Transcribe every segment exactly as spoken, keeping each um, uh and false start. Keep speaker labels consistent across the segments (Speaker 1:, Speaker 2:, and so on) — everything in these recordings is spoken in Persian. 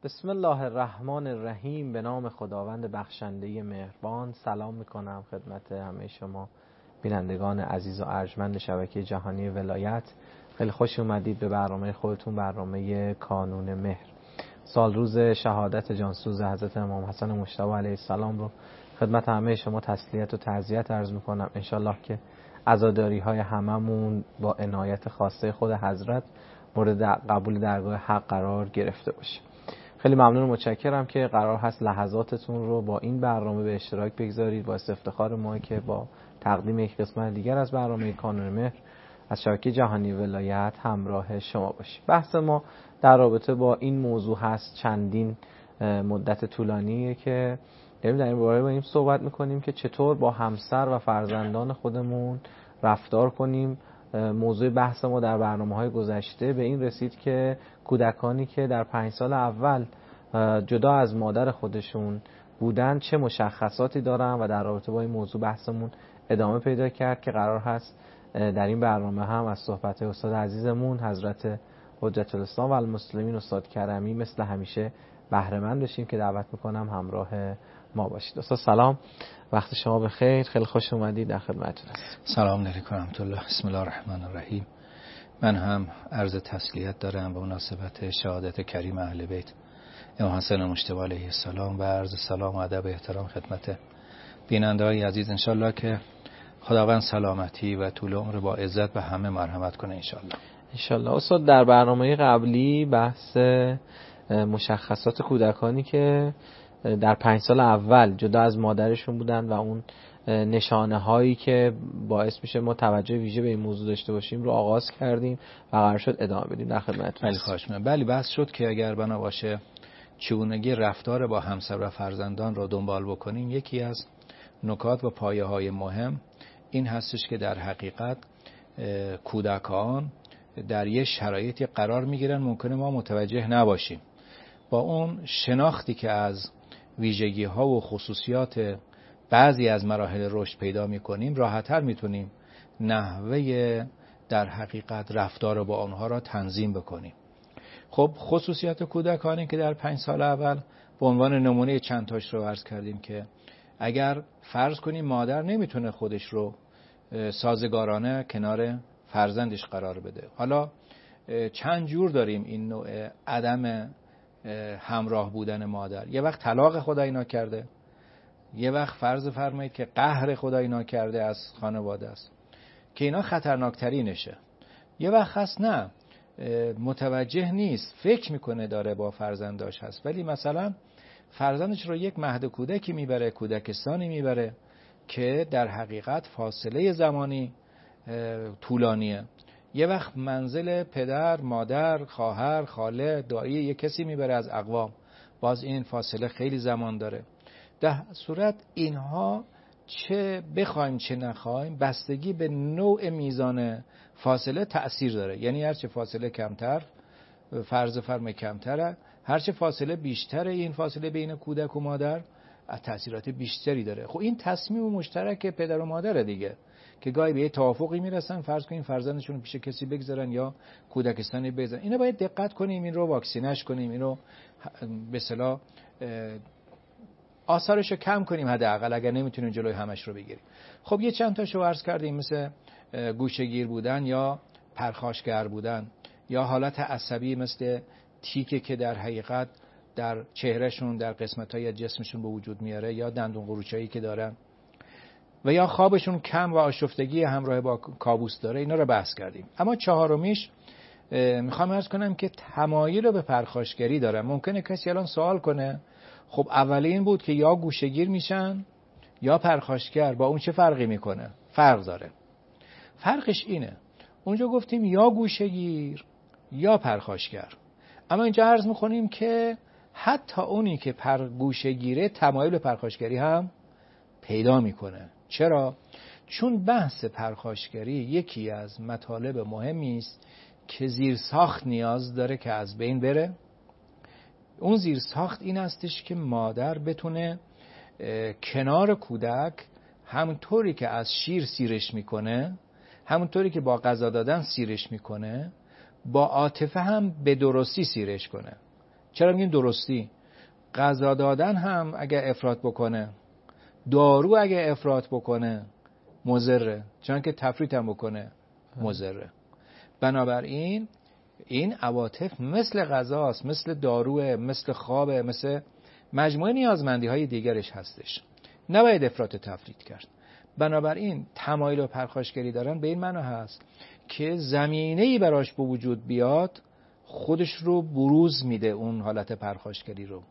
Speaker 1: بسم الله الرحمن الرحیم. به نام خداوند بخشنده مهربان. سلام میکنم خدمت همه شما بینندگان عزیز و ارجمند شبکه جهانی ولایت. خیلی خوش اومدید به برنامه خودتون، برنامه کانون مهر. سال روز شهادت جانسوز حضرت امام حسن مجتبی علیه السلام رو خدمت همه شما تسلیت و تعزیت عرض میکنم. انشالله که عزاداری های هممون با عنایت خاصه خود حضرت مورد قبول درگاه حق قرار گرفته باشه. خیلی ممنون و متشکرم که قرار هست لحظاتتون رو با این برنامه به اشتراک بگذارید. باعث افتخار ما که با تقدیم یک قسمت دیگر از برنامه کانون مهر از شبکه جهانی ولایت همراه شما باشیم. بحث ما در رابطه با این موضوع هست. چندین مدت طولانیه که داریم در این باره با این صحبت میکنیم که چطور با همسر و فرزندان خودمون رفتار کنیم. موضوع بحث ما در برنامه‌های گذشته به این رسید که کودکانی که در پنج سال اول جدا از مادر خودشون بودن چه مشخصاتی دارن و در رابطه با این موضوع بحثمون ادامه پیدا کرد که قرار هست در این برنامه هم از صحبت استاد عزیزمون حضرت حجت الاسلام و المسلمین استاد کرمی مثل همیشه بهره مند بشیم که دعوت میکنم همراه ما باشید. استاد سلام، وقت شما بخیر، خیلی خوش اومدید، در خدمتتون هستم.
Speaker 2: سلام علیکم و رحمت الله. بسم الله الرحمن الرحیم. من هم عرض تسلیت دارم به مناسبت شهادت کریم اهل بیت امام حسن مجتبی علیه السلام و عرض سلام و ادب و احترام خدمت بیننده‌های عزیز. انشالله که خداوند سلامتی و طول عمر با عزت به همه مرحمت کنه انشالله.
Speaker 1: انشالله. استاد در برنامه قبلی بحث مشخصات کودکانی که در پنج سال اول جدا از مادرشون بودن و اون نشانه هایی که باعث میشه ما توجه ویژه به این موضوع داشته باشیم رو آغاز کردیم و قرار شد ادامه بدیم. در خدمتتون.
Speaker 2: بله خواهش می‌کنم. بله بحث شد که اگر بنا باشه چگونگی رفتار با همسر و فرزندان رو دنبال بکنیم، یکی از نکات و پایه های مهم این هستش که در حقیقت کودکان در یه شرایطی قرار میگیرن ممکنه ما متوجه نباشیم. با اون شناختی که از ویژگی ها و خصوصیات بعضی از مراحل رشد پیدا میکنیم، راحت‌تر میتونیم نحوه در حقیقت رفتار با آنها را تنظیم بکنیم. خب خصوصیات کودکانی که در پنج سال اول به عنوان نمونه چند تاش رو عرض کردیم که اگر فرض کنیم مادر نمیتونه خودش رو سازگارانه کنار فرزندش قرار بده. حالا چند جور داریم این نوع عدم همراه بودن مادر. یه وقت طلاق خدای ناکرده، یه وقت فرض فرمایید که قهر خدای ناکرده از خانواده است که اینا خطرناکترینشه. یه وقت هست نه، متوجه نیست، فکر میکنه داره با فرزنداش هست ولی مثلا فرزندش رو یک مهد کودکی میبره، کودکستانی میبره که در حقیقت فاصله زمانی طولانیه. یه وقت منزل پدر، مادر، خواهر، خاله، دایی یه کسی میبره از اقوام، باز این فاصله خیلی زمان داره. در صورت اینها چه بخوایم چه نخوایم بستگی به نوع میزان فاصله تأثیر داره. یعنی هرچه فاصله کمتر، فرض فرم کمتره، هرچه فاصله بیشتره این فاصله بین کودک و مادر تأثیرات بیشتری داره. خب این تصمیم مشترک پدر و مادره دیگه که گاهی به یه توافقی میرسن، فرض کنیم فرزندشون پیش کسی بگذارن یا کودکستانی بگذارن. اینا باید دقت کنیم، این رو واکسینش کنیم، این رو به اصطلاح آثارش رو کم کنیم حداقل اگر نمیتونیم جلوی همش رو بگیریم. خب یه چند تاشو عرض کردیم، مثل گوشه‌گیر بودن یا پرخاشگر بودن یا حالت عصبی مثل تیکه که در حقیقت در چهرهشون در قسمت‌های جسمشون به وجود میاره یا دندون قروچه‌ای که دارن و یا خوابشون کم و آشفتگی همراه با کابوس داره. اینا رو بحث کردیم. اما چهارمیش میخوام عرض کنم که تمایل رو به پرخاشگری داره. ممکنه کسی الان سوال کنه خب اولی این بود که یا گوشه‌گیر میشن یا پرخاشگر، با اون چه فرقی میکنه؟ فرق داره. فرقش اینه، اونجا گفتیم یا گوشه‌گیر یا پرخاشگر، اما اینجا عرض میکنیم که حتی اونی که پر گوشه‌گیره تمایل به پرخاشگری هم پیدا میکنه. چرا؟ چون بحث پرخاشگری یکی از مطالب مهمی است که زیرساخت نیاز داره که از بین بره. اون زیرساخت این استش که مادر بتونه کنار کودک همونطوری که از شیر سیرش میکنه، همونطوری که با غذا دادن سیرش میکنه، با عاطفه هم به درستی سیرش کنه. چرا میگیم درستی؟ غذا دادن هم اگه افراط بکنه، دارو اگه افراط بکنه مضره، چون که تفریط هم بکنه مضره. بنابراین این عواطف مثل غذاست، مثل داروه، مثل خوابه، مثل مجموعه نیازمندی های دیگرش هستش. نباید افراط تفریط کرد. بنابراین تمایل و پرخاشگری دارن به این معنی هست که زمینه‌ای براش به وجود بیاد خودش رو بروز میده، اون حالت پرخاشگری رو.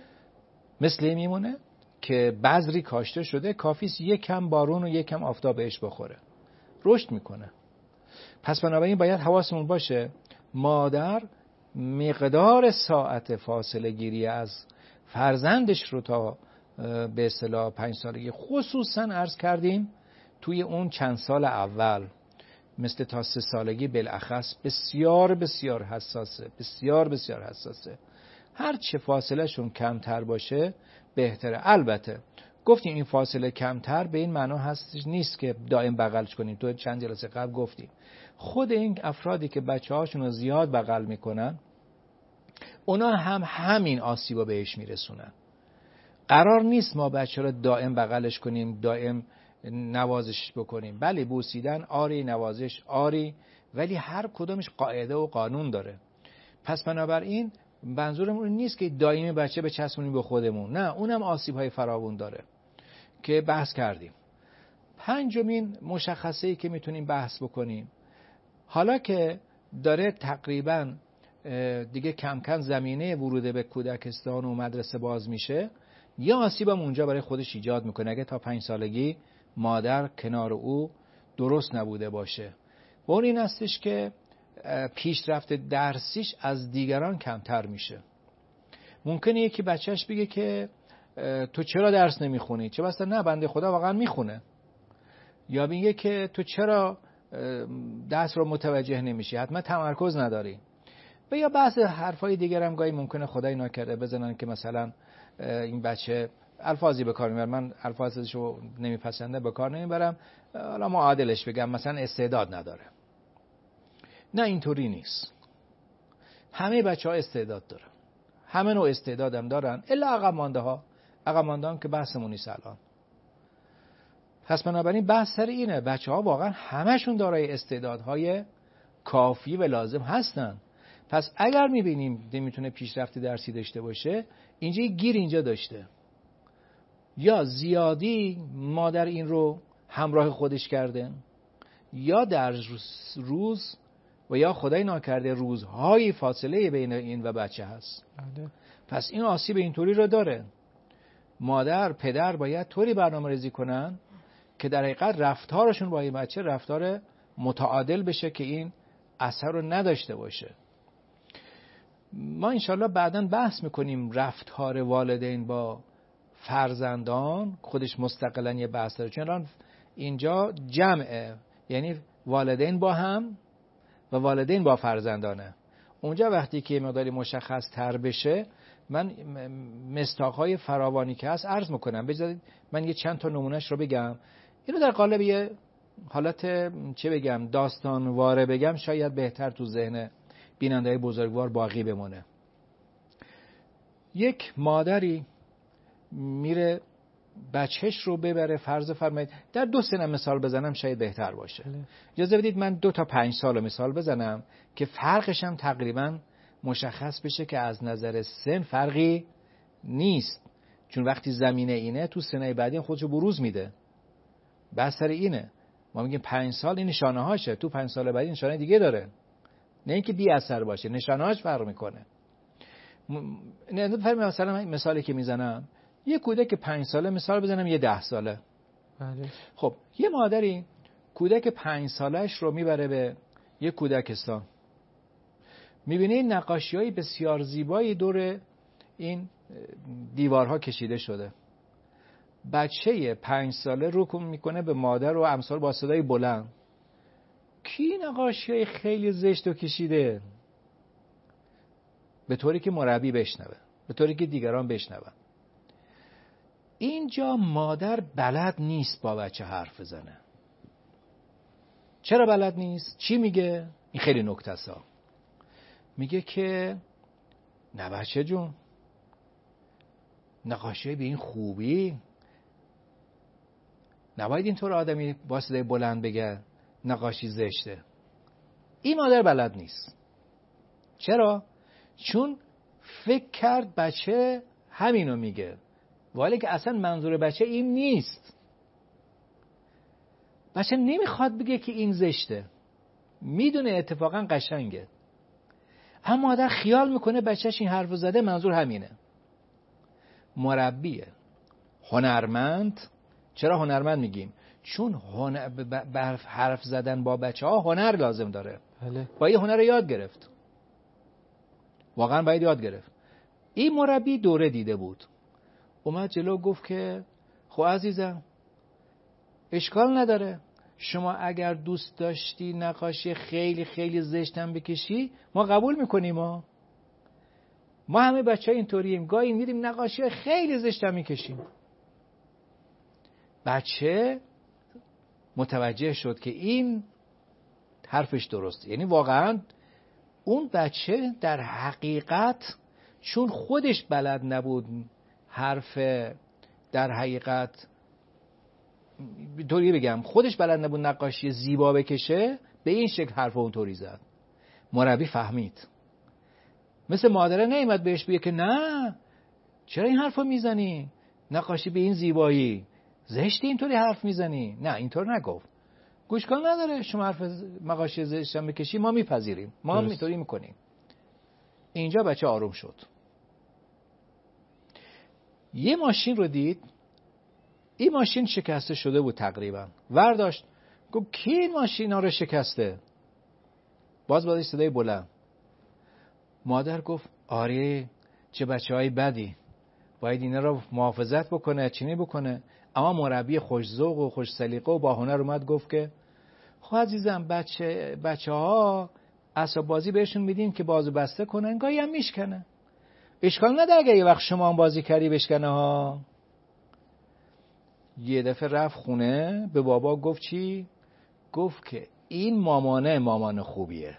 Speaker 2: مثل میمونه که بذری کاشته شده، کافیست یک کم بارون و یک کم آفتاب بهش بخوره، رشد میکنه. پس بنابراین باید حواسمون باشه مادر مقدار ساعت فاصله گیری از فرزندش رو تا به اصطلاح پنج سالگی، خصوصا عرض کردیم توی اون چند سال اول مثل تا سه سالگی بالاخص بسیار بسیار حساسه، بسیار بسیار حساسه. هر چه فاصله شون کمتر باشه بهتره. البته گفتیم این فاصله کمتر به این معنا هست نیست که دائم بغلش کنیم. تو چند جلسه قبل گفتیم خود این افرادی که بچه هاشون رو زیاد بغل میکنن اونا هم همین آسیبا بهش میرسونن. قرار نیست ما بچه رو دائم بغلش کنیم، دائم نوازش بکنیم. بله بوسیدن آری، نوازش آری، ولی هر کدومش قاعده و قانون داره. پس بنابراین منظورمون نیست که دائمی بچه بچسبونیم به خودمون، نه، اونم آسیب‌های فراوان داره که بحث کردیم. پنجمین مشخصه‌ای که میتونیم بحث بکنیم، حالا که داره تقریباً دیگه کم کم زمینه ورود به کودکستان و مدرسه باز میشه، یا آسیبم اونجا برای خودش ایجاد میکنه اگه تا پنج سالگی مادر کنار او درست نبوده باشه. و اون این هستش که پیشرفت درسیش از دیگران کمتر میشه. ممکنه یکی بچهش بگه که تو چرا درس نمیخونی؟ چه بسا نه بنده خدا واقعا میخونه. یا میگه که تو چرا درس رو متوجه نمیشی؟ حتما تمرکز نداری. و یا بعض حرفای دیگر هم گاهی ممکنه خدای ناکرده بزنن که مثلا این بچه الفاظی به کار میبره، من الفاظشو نمیپسنده به کار نمیبرم، حالا معادلش بگم مثلا استعداد نداره. نه اینطوری نیست. همه بچه ها استعداد دارن، همه نوع استعداد هم دارن، الا عقب مانده ها. عقب مانده هم که بحثمون نیست الان. پس بنابراین بحث سر اینه بچه ها واقعا همشون دارای استعدادهای کافی و لازم هستن. پس اگر میبینیم نمیتونه پیشرفت درسی داشته باشه، اینجا گیر اینجا داشته، یا زیادی مادر این رو همراه خودش کرده، یا در روز و یا خدای ناکرده روزهای فاصله بین این و بچه هست. پس این آسیب اینطوری رو داره. مادر پدر باید طوری برنامه ریزی کنن که در حقیقت رفتارشون با این بچه رفتار متعادل بشه که این اثر رو نداشته باشه. ما انشالله بعداً بحث میکنیم رفتار والدین با فرزندان، خودش مستقلاً یه بحث داره، چون اینجا جمعه، یعنی والدین با هم و والدین با فرزندانه. اونجا وقتی که مقداری مشخص تر بشه من مصداق‌های فراوانی که هست عرض میکنم. بذارید من یه چند تا نمونهش رو بگم. اینو در قالب یه حالت چه بگم داستان واره بگم شاید بهتر تو ذهن بیننده‌های بزرگوار باقی بمونه. یک مادری میره بچهش رو ببره، فرض فرمایید در دو سنه مثال بزنم شاید بهتر باشه. اجازه بدید من دو تا پنج سال مثال بزنم که فرقش هم تقریبا مشخص بشه که از نظر سن فرقی نیست، چون وقتی زمینه اینه تو سنه بعدی خودشو بروز میده. بس سر اینه ما میگیم پنج سال این نشانه هاشه، تو پنج سال بعدی نشانه دیگه داره، نه اینکه بی اثر باشه، نشانه هاش فرق میکنه. نه مثلا مثالی که میزنم یه کودک پنج ساله مثال بزنم یه ده ساله.
Speaker 1: بله.
Speaker 2: خب یه مادری کودک پنج سالش رو میبره به یه کودکستان، میبینه این نقاشی‌های بسیار زیبایی دور این دیوارها کشیده شده. بچه پنج ساله رو میکنه به مادر و امثال با صدای بلند کی نقاشی‌های خیلی زشت و کشیده، به طوری که مربی بشنوه، به طوری که دیگران بشنون. اینجا مادر بلد نیست با بچه حرف بزنه. چرا بلد نیست؟ چی میگه؟ این خیلی نکته است. میگه که نه بچه جون، نقاشی به این خوبی نباید اینطور آدمی با صدای بلند بگه نقاشی زشته. این مادر بلد نیست. چرا؟ چون فکر کرد بچه همینو میگه، ولی که اصلا منظور بچه این نیست. بچه نمیخواد بگه که این زشته، میدونه اتفاقا قشنگه، اما مادر خیال میکنه بچهش این حرفو زده منظور همینه. مربیه هنرمند. چرا هنرمند میگیم؟ چون هنر ب... حرف زدن با بچه ها هنر لازم داره.
Speaker 1: بله.
Speaker 2: باید هنر رو یاد گرفت، واقعا باید یاد گرفت. این مربی دوره دیده بود، اومد جلو گفت که خب عزیزم اشکال نداره، شما اگر دوست داشتی نقاشی خیلی خیلی زشتم بکشی ما قبول میکنیم. ما ما همه بچه ها اینطوریم، گاهی میریم نقاشی خیلی زشتم میکشیم. بچه متوجه شد که این حرفش درسته. یعنی واقعا اون بچه در حقیقت چون خودش بلد نبود حرف، در حقیقت طوری بگم خودش بلد نبود نقاشی زیبا بکشه، به این شکل حرف اونطوری زد. مربی فهمید. مثل مادره نیامد بهش بگه که نه چرا این حرفو میزنی، نقاشی به این زیبایی زشتی اینطوری حرف میزنی. نه اینطور نگفت. گوش کن نداره، شما حرف نقاشی زشتم بکشی ما میپذیریم، ما هم اینطوری میکنیم. اینجا بچه آروم شد. یه ماشین رو دید، این ماشین شکسته شده بود تقریبا، ورداشت گفت کی این ماشینا رو شکسته؟ باز باز صدای بلند. مادر گفت آره چه بچه های بدی، باید اینا رو محافظت بکنه، چینی بکنه. اما مربی خوش ذوق و خوش سلیقه و با هنر اومد گفت که خب عزیزم بچه بچه ها اسباب بازی بهشون میدین که بازو بسته کنن، گاهی هم میشکنه، اشکال نداره اگه یه وقت شما هم بازی کردی بشکنه ها. یه دفعه رفت خونه به بابا گفت چی؟ گفت که این مامانه مامان خوبیه،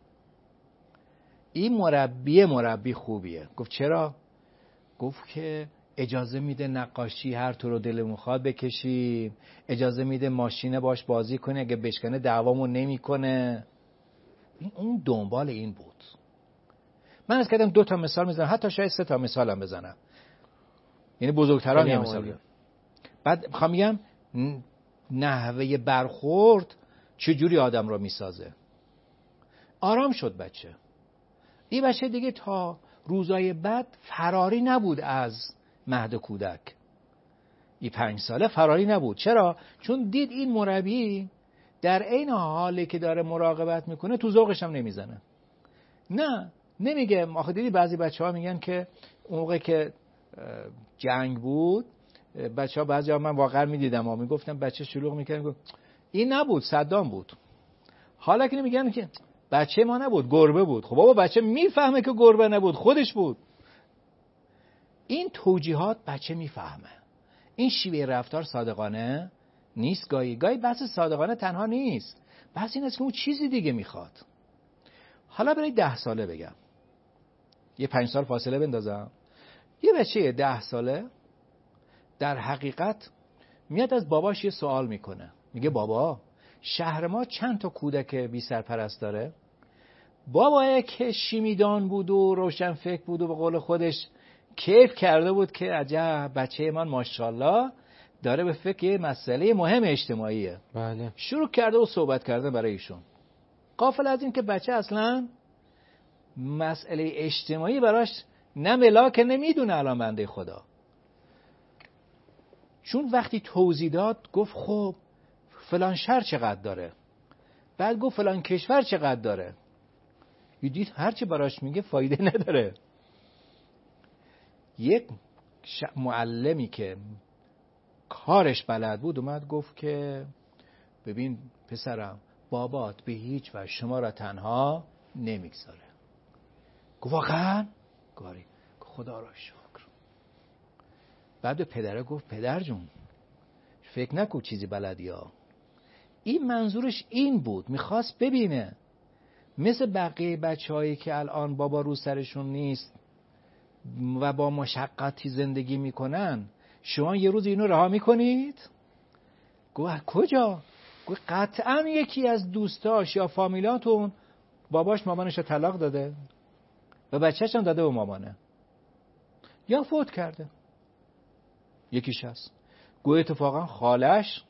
Speaker 2: این مربی مربی خوبیه. گفت چرا؟ گفت که اجازه میده نقاشی هر طور رو دلمون خواد بکشیم، اجازه میده ماشینه باش بازی کنی، اگه بشکنه دعوامون نمیکنه. اون دنبال این بود. من از کردم دو تا مثال میزنم، حتی شاید سه تا مثال هم بزنم، یعنی بزرگتران یه مثال. بعد میخوام میگم نحوه برخورد چجوری آدم رو میسازه. آرام شد بچه. این بچه دیگه تا روزای بعد فراری نبود از مهد کودک. این پنج ساله فراری نبود. چرا؟ چون دید این مربی در عین حالی که داره مراقبت میکنه تو ذوقش هم نمیزنه. نه نمیگه. آخه دیدی بعضی بچه ها میگن که اون موقع که جنگ بود بچه ها، بعضی ها من واقعا میدیدم ها میگفتن بچه شلوغ میکنن، این نبود صدام بود. حالا که نمیگن که بچه ما نبود گربه بود. خب بابا بچه میفهمه که گربه نبود، خودش بود. این توجیهات بچه میفهمه. این شیوه رفتار صادقانه نیست. گاهی گاهی بحث صادقانه تنها نیست، بحث این است که اون چیزی دیگه میخواد. حالا برای ده ساله بگم، یه پنج سال فاصله بندازم. یه بچه ده ساله در حقیقت میاد از باباش یه سوال میکنه، میگه بابا شهر ما چند تا کودک بی سرپرست داره؟ بابایی که شیمیدان بود و روشن فکر بود و به قول خودش کیف کرده بود که عجب بچه من ماشاءالله داره به فکر یه مسئله مهم اجتماعیه.
Speaker 1: بله.
Speaker 2: شروع کرده و صحبت کرده برای ایشون، غافل از این که بچه اصلا مسئله اجتماعی براش نه ملاک نمیدونه. الان بنده خدا چون وقتی توضیح داد گفت خب فلان شهر چقدر داره، بعد گفت فلان کشور چقدر داره. دید هرچی براش میگه فایده نداره. یک معلمی که کارش بلد بود اومد گفت که ببین پسرم، بابات به هیچ وجه شما را تنها نمیگذاره. گفت واقعا؟ گاری خدا را شکر. بعد به پدره گفت پدر جون فکر نکن چیزی بلدی ها. این منظورش این بود، میخواست ببینه مثل بقیه بچه هایی که الان بابا رو سرشون نیست و با مشقتی زندگی میکنن، شما یه روز اینو رها میکنید؟ گفت کجا؟ گفت قطعا یکی از دوستاش یا فامیلاتون باباش مامانش رو طلاق داده و بچه‌ش هم داده به مامانه یا فوت کرده. یکیش هست. گویا اتفاقا خالش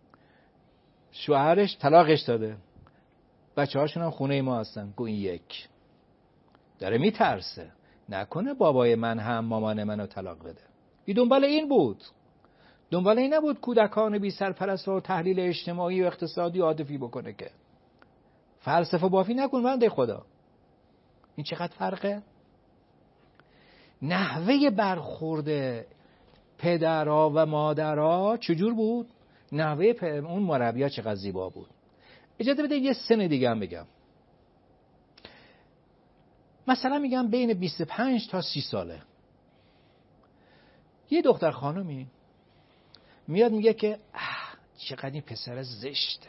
Speaker 2: شوهرش طلاقش داده، بچه هاشون هم خونه ما هستن. گو این یک داره میترسه نکنه بابای من هم مامان منو طلاق بده. این دنبال این بود، دنبال این نبود کودکان بی سرپرست و تحلیل اجتماعی و اقتصادی و عاطفی بکنه که فلسفه بافی نکن بنده خدا. این چقدر فرقه؟ نحوه برخورد پدرها و مادرها چجور بود؟ نحوه پ... اون مربی‌ها چقدر زیبا بود. اجازه بده یه سن دیگه هم بگم. مثلا میگم بین بیست و پنج تا سی ساله یه دختر خانومی میاد میگه که چقدر این پسر زشته.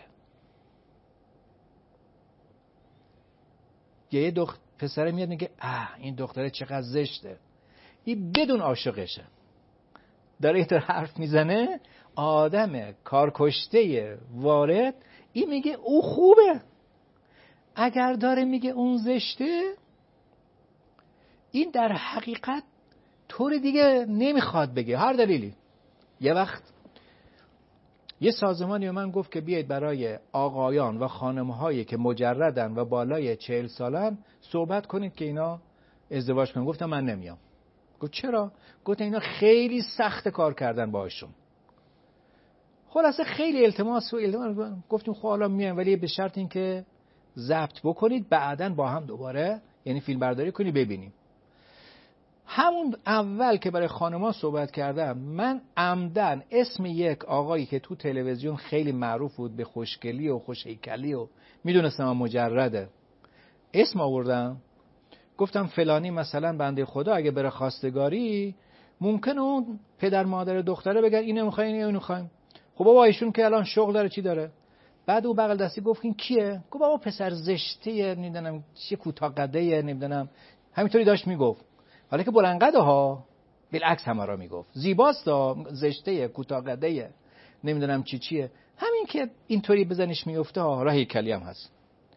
Speaker 2: یه دختر پسر میاد میگه اه این دختره چقدر زشته. این بدون عاشقشه داره اینطور حرف میزنه. آدم کارکشته وارد این میگه او خوبه. اگر داره میگه اون زشته، این در حقیقت طور دیگه نمیخواد بگه، هر دلیلی. یه وقت یه سازمانی به من گفت که بیاید برای آقایان و خانم‌هایی که مجردن و بالای چهل سالن صحبت کنید که اینا ازدواج کنن. گفتم من نمیام. گفت چرا؟ گفت اینا خیلی سخت کار کردن باهاشون. خلاصه خیلی التماس و التماس گفتیم خب حالا میایم، ولی به شرط این که ضبط بکنید بعداً با هم دوباره یعنی فیلم برداری کنی ببینیم. همون اول که برای خانم‌ها صحبت کردم، من عمدن اسم یک آقایی که تو تلویزیون خیلی معروف بود به خوشگلی و خوشهیکلی و میدونستم مجرده، اسم آوردم. گفتم فلانی مثلا بنده خدا اگه بره خواستگاری ممکنه اون پدر مادر دختره بگن اینو می‌خوایم اینو می‌خوایم. خب بابا ایشون که الان شغل داره چی داره؟ بعد او بغل دستی گفت این کیه؟ گفت بابا پسر زشتیه، نمیدونم چی کوتاه قدیه، نمیدونم همینطوری داشت میگفت. حالا که بلند قد ها بالعکس همه را میگفت زیباست ها، زشته، کوتاه قدیه، نمیدونم چی چیه. همین که اینطوری بزنش میفته ها، راه هیکلی هم هست.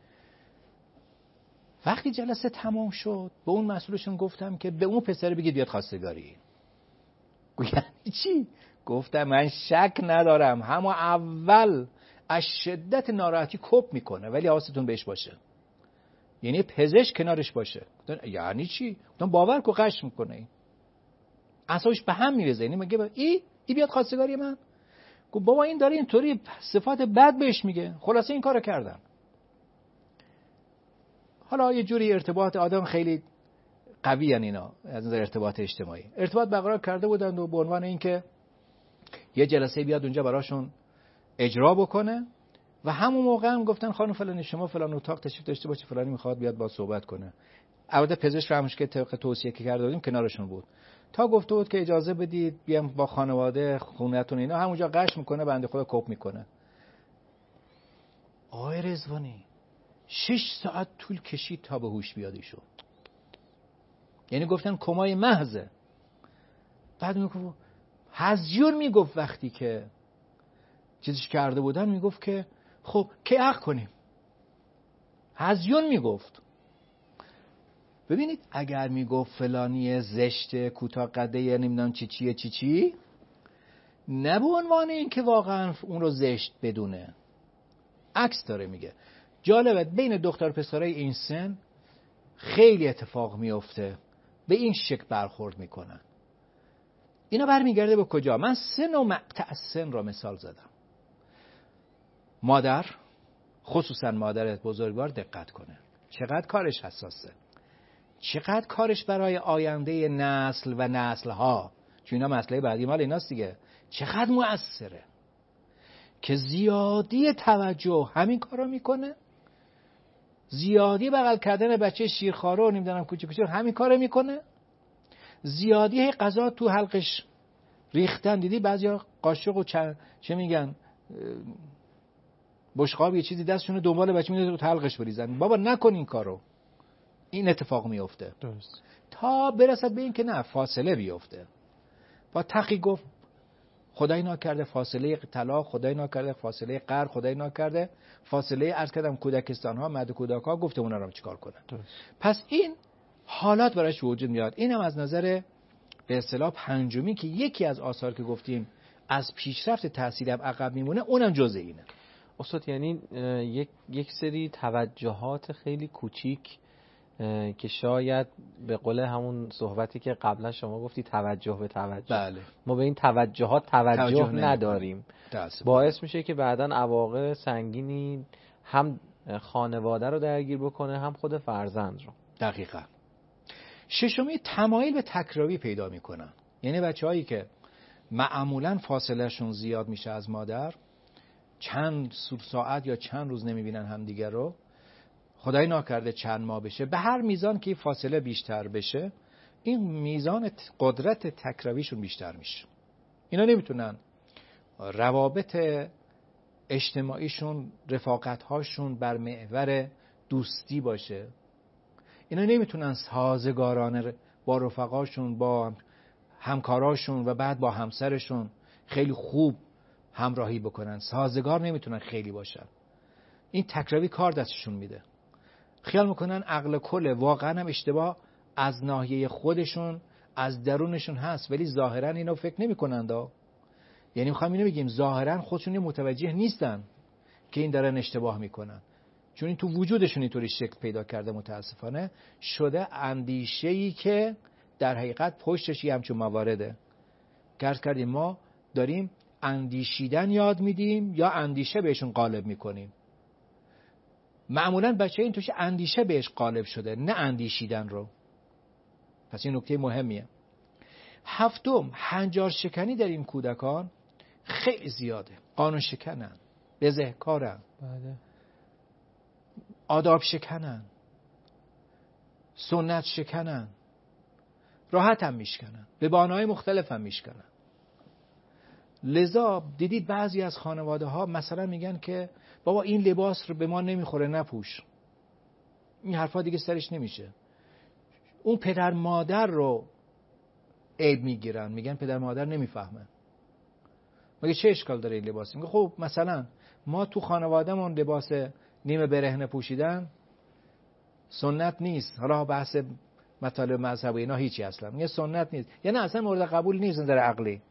Speaker 2: وقتی جلسه تمام شد به اون مسئولشون گفتم که به اون پسر بگید بیاد خواستگاری. گفتم چی؟ گفتم من شک ندارم همون اول از شدت ناراحتی کپ میکنه، ولی حواستون بهش باشه. یعنی پزشک کنارش باشه. یعنی چی؟ گفتم باور کو قش میکنه. اعصابش به هم میریزه. یعنی میگه ای ای بیاد خواستگاری من. گفت بابا این داره اینطوری صفات بد بهش میگه. خلاصه این کارو کردم. حالا یه جوری ارتباط آدم خیلی قوی ان اینا از نظر ارتباط اجتماعی. ارتباط برقرار کرده بودند و به عنوان اینکه یه جلسه بیاد اونجا براشون اجرا بکنه و همون موقع هم گفتن خانم فلانی شما فلان اتاق تشریف داشته باشی، فلانی میخواد بیاد با صحبت کنه. البته پزشک همش که طبق توصیه که کرده بودیم کنارشون بود. تا گفته بود که اجازه بدید بیام با خانواده خونه‌تون اینا، همونجا قش میکنه بنده خدا کپ میکنه. آقای رضوانی شش ساعت طول کشید تا به هوش بیاد ایشون. یعنی گفتن کمای محضه. بعد میگفت هزیون میگفت وقتی که چیزش کرده بودن میگفت که خب که عقد کنیم. هزیون میگفت. ببینید اگر میگفت فلانی زشته، کوتاه قده، نمیدونم چی چیه چی چی، نه به عنوان این که واقعا اون رو زشت بدونه، عکس داره میگه. جالبه بین دختر پسرای این سن خیلی اتفاق میفته، به این شکل برخورد میکنن. اینا برمیگرده به کجا؟ من سن و مقطع سن را مثال زدم. مادر، خصوصا مادر بزرگوار دقت کنه. چقدر کارش حساسه، چقدر کارش برای آینده نسل و نسلها، چون اینا مسئله بعدی مال ایناست دیگه، چقدر مؤثره که زیادی توجه همین کارو میکنه، زیادی بغل کردن بچه شیرخواره و نمیدونم کوچه کوچه همین کارو میکنه، زیادی غذا تو حلقش ریختن. دیدی بعضیا قاشق و چه, چه میگن بشقاب یه چیزی دستشون دنبال بچه میده تو حلقش بریزن. بابا نکن این کارو. این اتفاق میفته. درست. تا برسد به این که نه فاصله بیفته. با تقی گفت خدای ناکرده فاصله طلاق، خدای ناکرده فاصله قهر، خدای ناکرده فاصله عرض کردم کودکستان ها، مد کودک ها، گفته اونا رو چیکار کنن. پس این حالات براش وجود میاد. اینم از نظر به اصطلاح پنجمی که یکی از آثار که گفتیم از پیشرفت تحصیلی هم عقب میمونه، اونم جزء اینه.
Speaker 1: استاد یعنی یک یک سری توجهات خیلی کوچیک که شاید به قول همون صحبتی که قبلا شما گفتی توجه به توجه،
Speaker 2: بله.
Speaker 1: ما به این توجهات توجه, توجه نداریم، باعث میشه که بعداً عواقب سنگینی هم خانواده رو درگیر بکنه هم خود فرزند رو.
Speaker 2: دقیقاً. ششمی تمایل به تکراری پیدا میکنن. یعنی بچه‌هایی که معمولاً فاصله شون زیاد میشه از مادر، چند ساعت یا چند روز نمیبینن همدیگر رو، خدای ناکرده چند ماه بشه، به هر میزان که فاصله بیشتر بشه این میزان قدرت تکرariشون بیشتر میشه. اینا نمیتونن روابط اجتماعیشون، رفاقت‌هاشون بر محور دوستی باشه. اینا نمیتونن سازگارانه با رفقاشون، با همکاراشون و بعد با همسرشون خیلی خوب همراهی بکنن. سازگار نمیتونن خیلی باشن. این تکراری کار دستشون میده. خیال میکنن عقل کله، واقعا هم اشتباه از ناحیه خودشون، از درونشون هست، ولی ظاهرا اینو فکر نمیکنند. یعنی میخوام اینو بگیم ظاهرا خودشون متوجه نیستن که این دارن اشتباه میکنن، چون این تو وجودشون اینطوری شکل پیدا کرده، متاسفانه شده اندیشه‌ای که در حقیقت پشتش یه همچون موارده. گرد کردیم ما داریم اندیشیدن یاد میدیم یا اندیشه بهشون غالب میکنیم. معمولاً بچه این توش اندیشه بهش غالب شده، نه اندیشیدن رو. پس این نکته مهمیه. هفتم، هنجار شکنی در این کودکان خیلی زیاده. قانون شکنن، بزهکارن،
Speaker 1: بله.
Speaker 2: آداب شکنن، سنت شکنن، راحت هم میشکنن، به بانه‌های مختلف هم میشکنن. لذا دیدید بعضی از خانواده ها مثلا میگن که بابا این لباس رو به ما نمیخوره نپوش. این حرفا دیگه سرش نمیشه. اون پدر مادر رو عیب میگیرن، میگن پدر مادر نمیفهمه. مگه چه اشکال داره این لباس؟ میگه خب مثلا ما تو خانوادهمون لباس نیمه برهنه پوشیدن سنت نیست. حالا بحث مطالب مذهبی اینا هیچی اصلا. میگه سنت نیست. یعنی اصلا مورد قبول نیست نظر عقلی.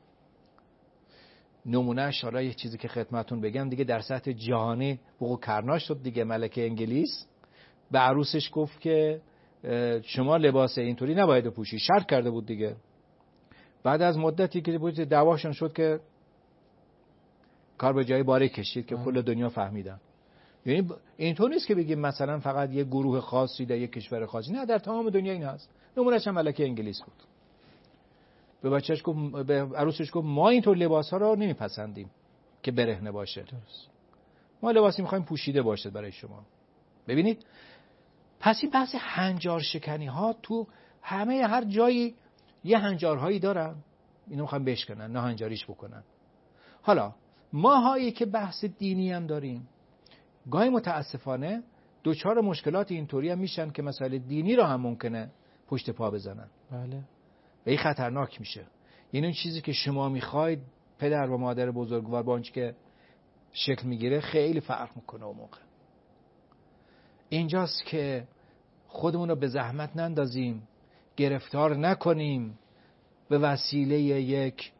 Speaker 2: نمونه حالا یه چیزی که خدمتون بگم دیگه، در سطح جهانی بگو کرنا شد دیگه. ملکه انگلیس به عروسش گفت که شما لباس اینطوری نباید بپوشی، شرط کرده بود دیگه. بعد از مدتی که بود دعواشون شد که کار به جای باره کشید که کل دنیا فهمیدن. یعنی اینطور نیست که بگیم مثلا فقط یه گروه خاصی در یک کشور خاصی، نه، در تمام دنیا این هست. نمونهش هم ملکه انگلیس بود. به بچه‌ش گفت، به عروسش گفت ما اینطور لباس‌ها رو نمیپسندیم که برهنه باشه. درست. ما لباسی می‌خوایم پوشیده باشه برای شما. ببینید پس این بحث هنجار شکنی ها تو همه هر جایی یه هنجارهایی دارن، اینو می‌خوام بشکنن، نه هنجاریش بکنن. حالا ماهایی که بحث دینی هم داریم، گاهی متاسفانه دوچار مشکلات اینطوری هم میشن که مسائل دینی رو هم ممکنه پشت پا بزنن.
Speaker 1: بله.
Speaker 2: و این خطرناک میشه. یعنی اون چیزی که شما میخواید پدر و مادر بزرگوار با آنچه که شکل میگیره خیلی فرق میکنه. اون موقع اینجاست که خودمون رو به زحمت نندازیم، گرفتار نکنیم به وسیله یک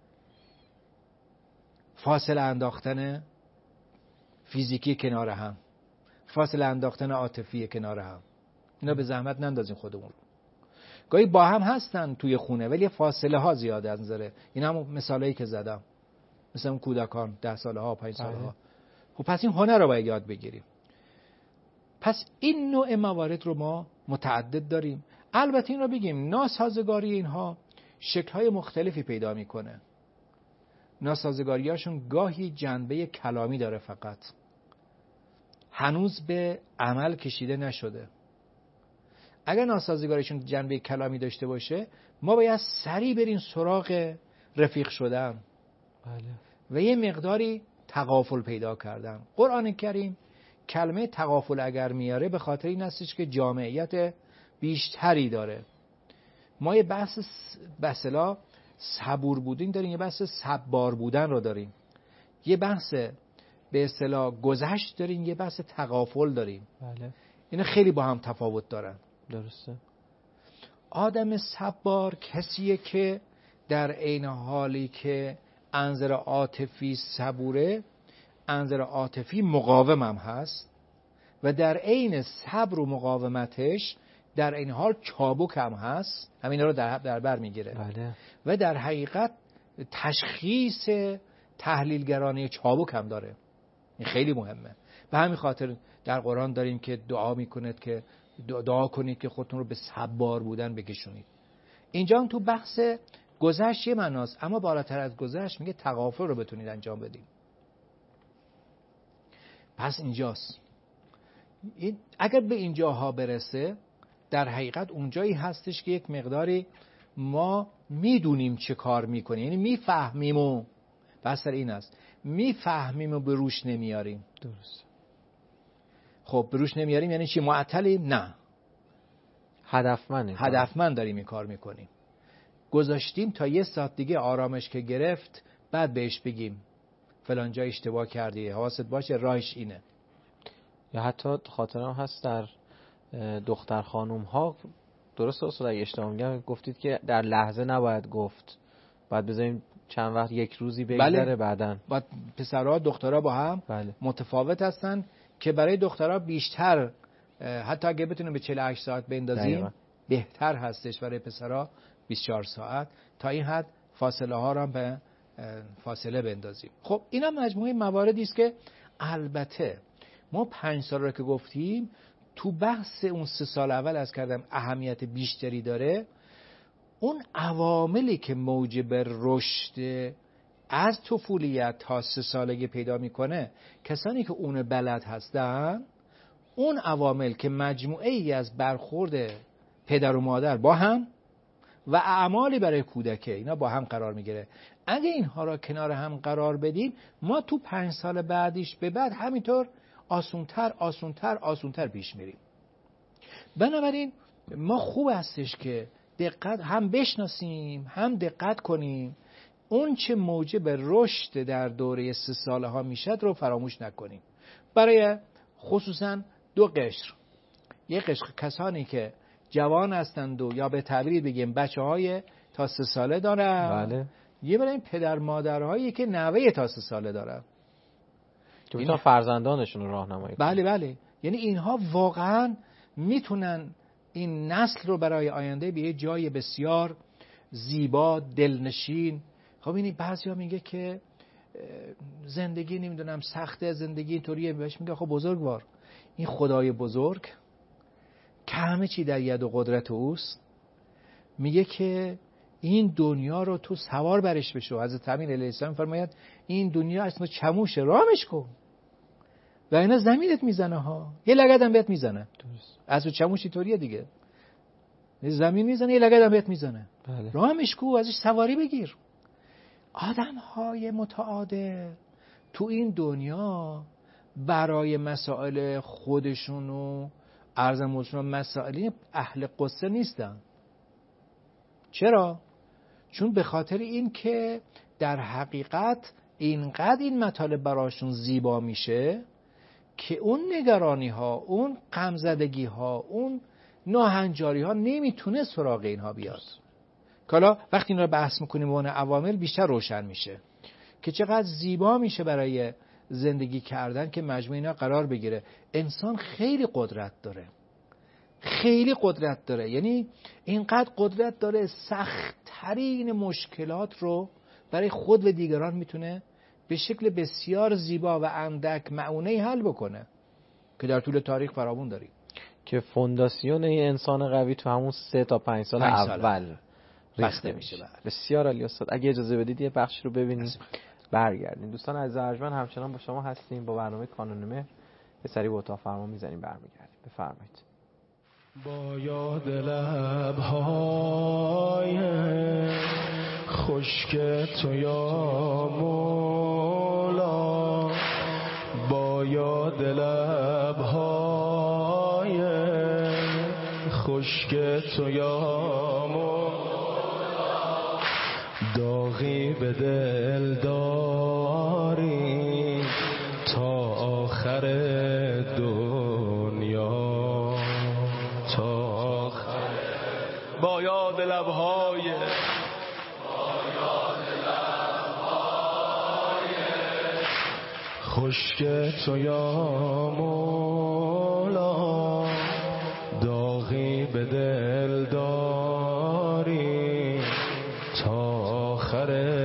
Speaker 2: فاصله انداختن فیزیکی کنار هم، فاصله انداختن عاطفی کنار هم. اینا به زحمت نندازیم خودمون رو. گاهی با هم هستن توی خونه ولی فاصله ها زیاده از نظره. این هم مثالایی که زدم، مثل اون کودکان ده ساله ها، پنج ساله ها. خب پس این هنر رو باید یاد بگیریم. پس این نوع موارد رو ما متعدد داریم. البته این رو بگیم ناسازگاری اینها شکل‌های مختلفی پیدا میکنه. ناسازگاریاشون گاهی جنبه کلامی داره، فقط هنوز به عمل کشیده نشده. اگر ناسازگاریشون جنبه کلامی داشته باشه، ما باید سریع بریم سراغ رفیق شدن.
Speaker 1: بله.
Speaker 2: و یه مقداری تغافل پیدا کردن. قرآن کریم کلمه تغافل اگر میاره به خاطر این هستش که جامعیت بیشتری داره. ما یه بحث به اصطلاح صبور بودن داریم، یه بحث صبار بودن رو داریم، یه بحث به اصطلاح گذشت داریم، یه بحث تغافل داریم.
Speaker 1: بله.
Speaker 2: اینا خیلی با هم تفاوت دارن.
Speaker 1: درسته.
Speaker 2: آدم صبار کسیه که در عین حالی که انظر عاطفی صبوره، انظر عاطفی مقاوم هم هست و در عین صبر و مقاومتش در این حال چابک هم هست، همین رو در در بر میگیره.
Speaker 1: بله.
Speaker 2: و در حقیقت تشخیص تحلیلگرانه چابک هم داره. این خیلی مهمه. به همین خاطر در قرآن داریم که دعا میکنید که دعا کنید که خودتون رو به صبار بودن بکشونید. اینجا هم تو بحث گذشت یه معناست، اما بالاتر از گذشت میگه تغافل رو بتونید انجام بدید. پس اینجاست. این اگر به اینجاها برسه در حقیقت اونجایی هستش که یک مقداری ما میدونیم چه کار میکنیم، یعنی میفهمیم و بس این است میفهمیم و به روش نمیاریم.
Speaker 1: درست.
Speaker 2: خب به روش نمیاریم یعنی چی؟ معطلیم؟ نه،
Speaker 1: هدفمند
Speaker 2: هدفمند داریم این کار میکنیم. گذاشتیم تا یه ساعت دیگه آرامش که گرفت بعد بهش بگیم فلان جا اشتباه کردی، حواست باشه راهش اینه.
Speaker 1: یا حتی خاطرم هست در دختر خانوم ها، درست اصلا اگه اشتباه میگم گفتید که در لحظه نباید گفت، باید بذاریم چند وقت، یک روزی بگذره. بله. بعدن
Speaker 2: بعد پسرها دخترها با هم
Speaker 1: بله.
Speaker 2: متفاوت هستن که برای دخترها بیشتر، حتی اگه بتونیم به چهل و هشت ساعت بندازیم دقیقا بهتر هستش، برای پسرها بیست و چهار ساعت، تا این حد فاصله ها رو به فاصله بندازیم. خب اینا مجموعه مواردی است که البته ما پنج سال رو که گفتیم تو بحث اون سه سال اول از کردم اهمیت بیشتری داره. اون عواملی که موجب رشد از طفولیت تا سه سالگی پیدا میکنه، کسانی که اون بلد هستن، اون عوامل که مجموعه ای از برخورد پدر و مادر با هم و اعمالی برای کودک اینا با هم قرار میگیره. اگه اینها را کنار هم قرار بدیم ما تو پنج سال بعدیش به بعد همینطور آسونتر آسونتر آسونتر پیش میریم. بنابراین ما خوب هستش که دقت هم بشناسیم هم دقت کنیم، اون چه موجب رشد در دوره سه ساله ها میشد رو فراموش نکنیم. برای خصوصا دو قشر، یک قشر کسانی که جوان هستند و یا به تعبیری بگیم بچه های تا سه ساله دارن،
Speaker 1: بله.
Speaker 2: یه برای پدر مادرهایی که نوه تا سه ساله دارن
Speaker 1: که بتونن فرزندانشون رو راهنمایی کنن.
Speaker 2: بله بله، یعنی اینها واقعا میتونن این نسل رو برای آینده به یه جای بسیار زیبا دلنشین. خب این بعضیا میگه که زندگی نمیدونم سخته، زندگی اینطوریه، بهش میگه خب بزرگوار، این خدای بزرگ که همه چی در ید و قدرت اوست میگه که این دنیا رو تو سوار برش بشو. حضرت امین علیه السلام فرماید این دنیا اسم چموش، رامش کن و اینا زمینت میزنه ها، یه لگد هم بهت میزنه. از چموش اینطوریه دیگه، زمین میزنه یه لگد هم بهت میزنه.
Speaker 1: بله.
Speaker 2: رامش کو، ازش سواری بگیر. آدم های متعادل تو این دنیا برای مسائل خودشون و ارزم بزرگم مسائلی اهل قصه نیستن. چرا؟ چون به خاطر این که در حقیقت اینقدر این مطالب براشون زیبا میشه که اون نگرانی ها، اون غمزدگی ها، اون ناهنجاری ها نمیتونه سراغ اینها بیاد. حالا وقتی این رو بحث میکنیم به اون عوامل بیشتر روشن میشه که چقدر زیبا میشه برای زندگی کردن که مجموع اینا قرار بگیره. انسان خیلی قدرت داره، خیلی قدرت داره، یعنی اینقدر قدرت داره سخت‌ترین مشکلات رو برای خود و دیگران میتونه به شکل بسیار زیبا و اندک معونه‌ای حل بکنه که در طول تاریخ فراوون داریم.
Speaker 1: که فونداسیون این انسان قوی تو همون سه تا پنج سال
Speaker 2: پنج
Speaker 1: اول
Speaker 2: بسته میشه.
Speaker 1: بسیار عالی استاد. اگه اجازه بدید یه بخش رو ببینیم برگردیم. دوستان عزیز ارجمند همچنان با شما هستیم با برنامه کانون مهر. یه سری به اتاق فرمان میزنیم برمیگردیم. بفرمایید.
Speaker 3: با یاد لب‌های خشک تو یا مولا، با یاد لب‌های خشک تو یا مولا، داغی به دل داری تا آخر دنیا، تا آخر با یاد لبهای خشک تو یا مولا، داغی به دل داری تا آخر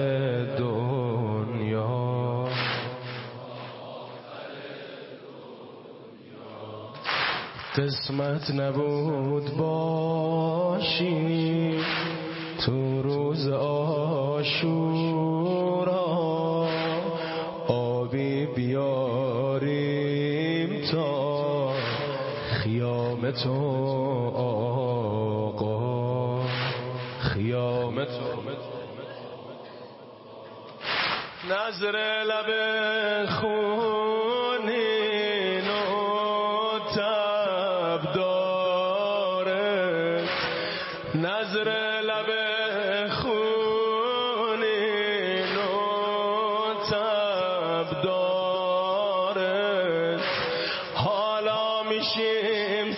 Speaker 3: دنیا. قسمت نبود باشی تو روز عاشورا، آبی بیاریم تا خیام تو آقا، خیام تو نظر لب خونین و تب دارد، نظر لب خونین و تب دارد، حالا میشیم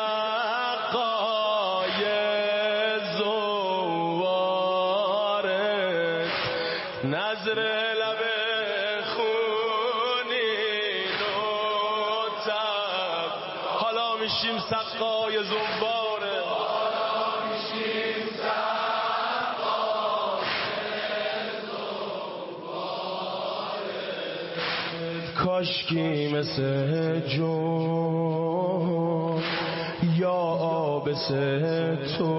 Speaker 3: سقای زوارد، نظر لب خونین و تب، حالا میشیم سقای زواره، حالا میشیم سقای زواره. کاشکی مثل جون یا آبس تو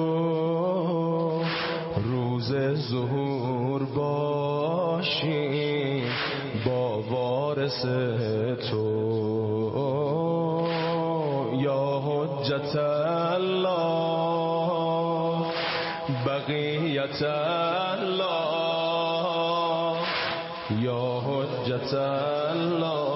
Speaker 3: روز ظهور باشی با وارث تو، یا حجت الله بقیت الله، یا حجت الله.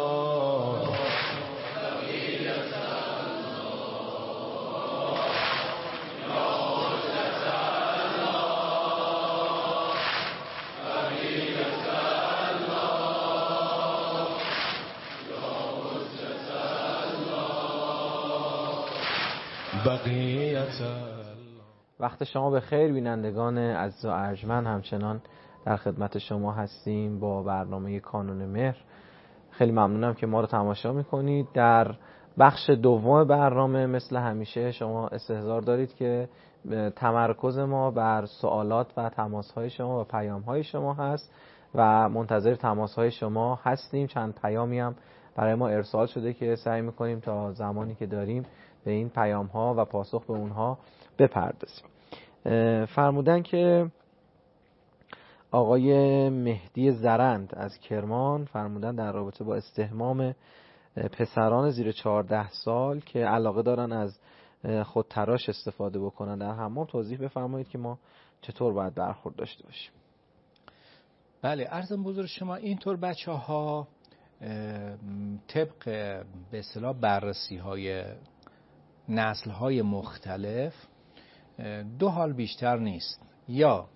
Speaker 1: وقت شما به خیر بینندگان عزیز و ارجمند، همچنان در خدمت شما هستیم با برنامه کانون مهر. خیلی ممنونم که ما رو تماشا میکنید. در بخش دوم برنامه مثل همیشه شما استحضار دارید که تمرکز ما بر سوالات و تماسهای شما و پیامهای شما هست و منتظر تماسهای شما هستیم. چند پیامی هم برای ما ارسال شده که سعی میکنیم تا زمانی که داریم به این پیام ها و پاسخ به اونها بپردازیم. فرمودن که آقای مهدی زرند از کرمان فرمودن در رابطه با استحمام پسران زیر چهارده سال که علاقه دارن از خودتراش استفاده بکنن در حمام، توضیح بفرمایید که ما چطور باید برخورد داشته باشیم.
Speaker 2: بله، عرضم بزرگ شما اینطور بچه ها طبق به اصطلاح بررسی های نسل های مختلف دو حال بیشتر نیست، یا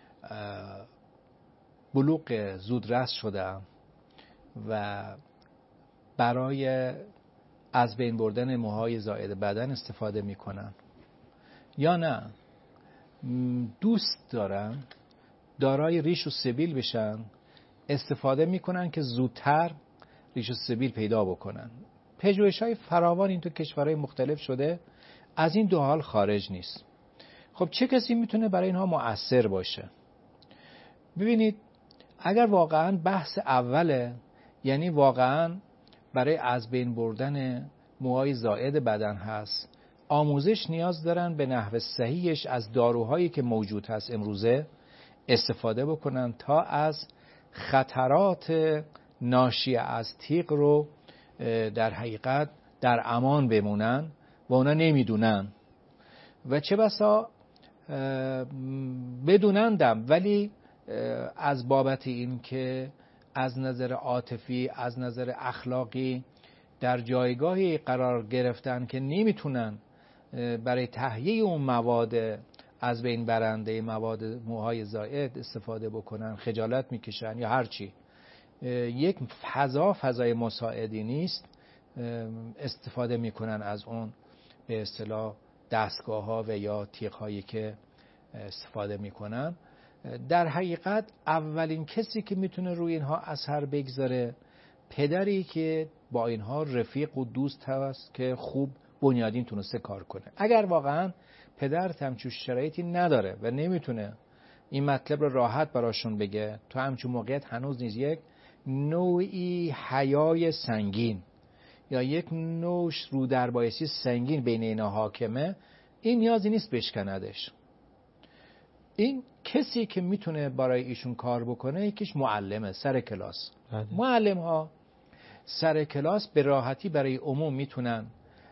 Speaker 2: بلوغ زودرس شدن و برای از بین بردن موهای زائد بدن استفاده میکنن، یا نه دوست دارن دارای ریش و سبیل بشن، استفاده میکنن که زودتر ریش و سبیل پیدا بکنن. پژوهش‌های فراوان این تو کشورهای مختلف شده، از این دو حال خارج نیست. خب چه کسی میتونه برای اینها مؤثر باشه؟ ببینید، اگر واقعا بحث اوله، یعنی واقعا برای از بین بردن موهای زائد بدن هست، آموزش نیاز دارن به نحو صحیحش از داروهایی که موجود هست امروزه استفاده بکنن تا از خطرات ناشی از تیغ رو در حقیقت در امان بمونن و اونا نمیدونن و چه بسا بدونندم، ولی از بابت این که از نظر عاطفی، از نظر اخلاقی در جایگاهی قرار گرفتن که نمیتونن برای تهیه اون مواد از بین برنده مواد موهای زائد استفاده بکنن، خجالت میکشن یا هر چی. یک فضا فضای مساعدی نیست، استفاده میکنن از اون به اصطلاح دستگاه ها و یا تیغ هایی که استفاده میکنن. در حقیقت اولین کسی که میتونه روی اینها اثر بگذاره پدری که با اینها رفیق و دوست هست که خوب بنیادین تونسته کار کنه. اگر واقعا پدر همچون شرایطی نداره و نمیتونه این مطلب رو راحت براشون بگه، تو همچون موقعیت هنوز نیز یک نوعی حیای سنگین یا یک نوع رو دربایسی سنگین بین اینا حاکمه، این نیازی نیست بشکندش. این کسی که میتونه برای ایشون کار بکنه یکیش معلمه، سر کلاس. معلم ها سر کلاس به راحتی برای عموم میتونن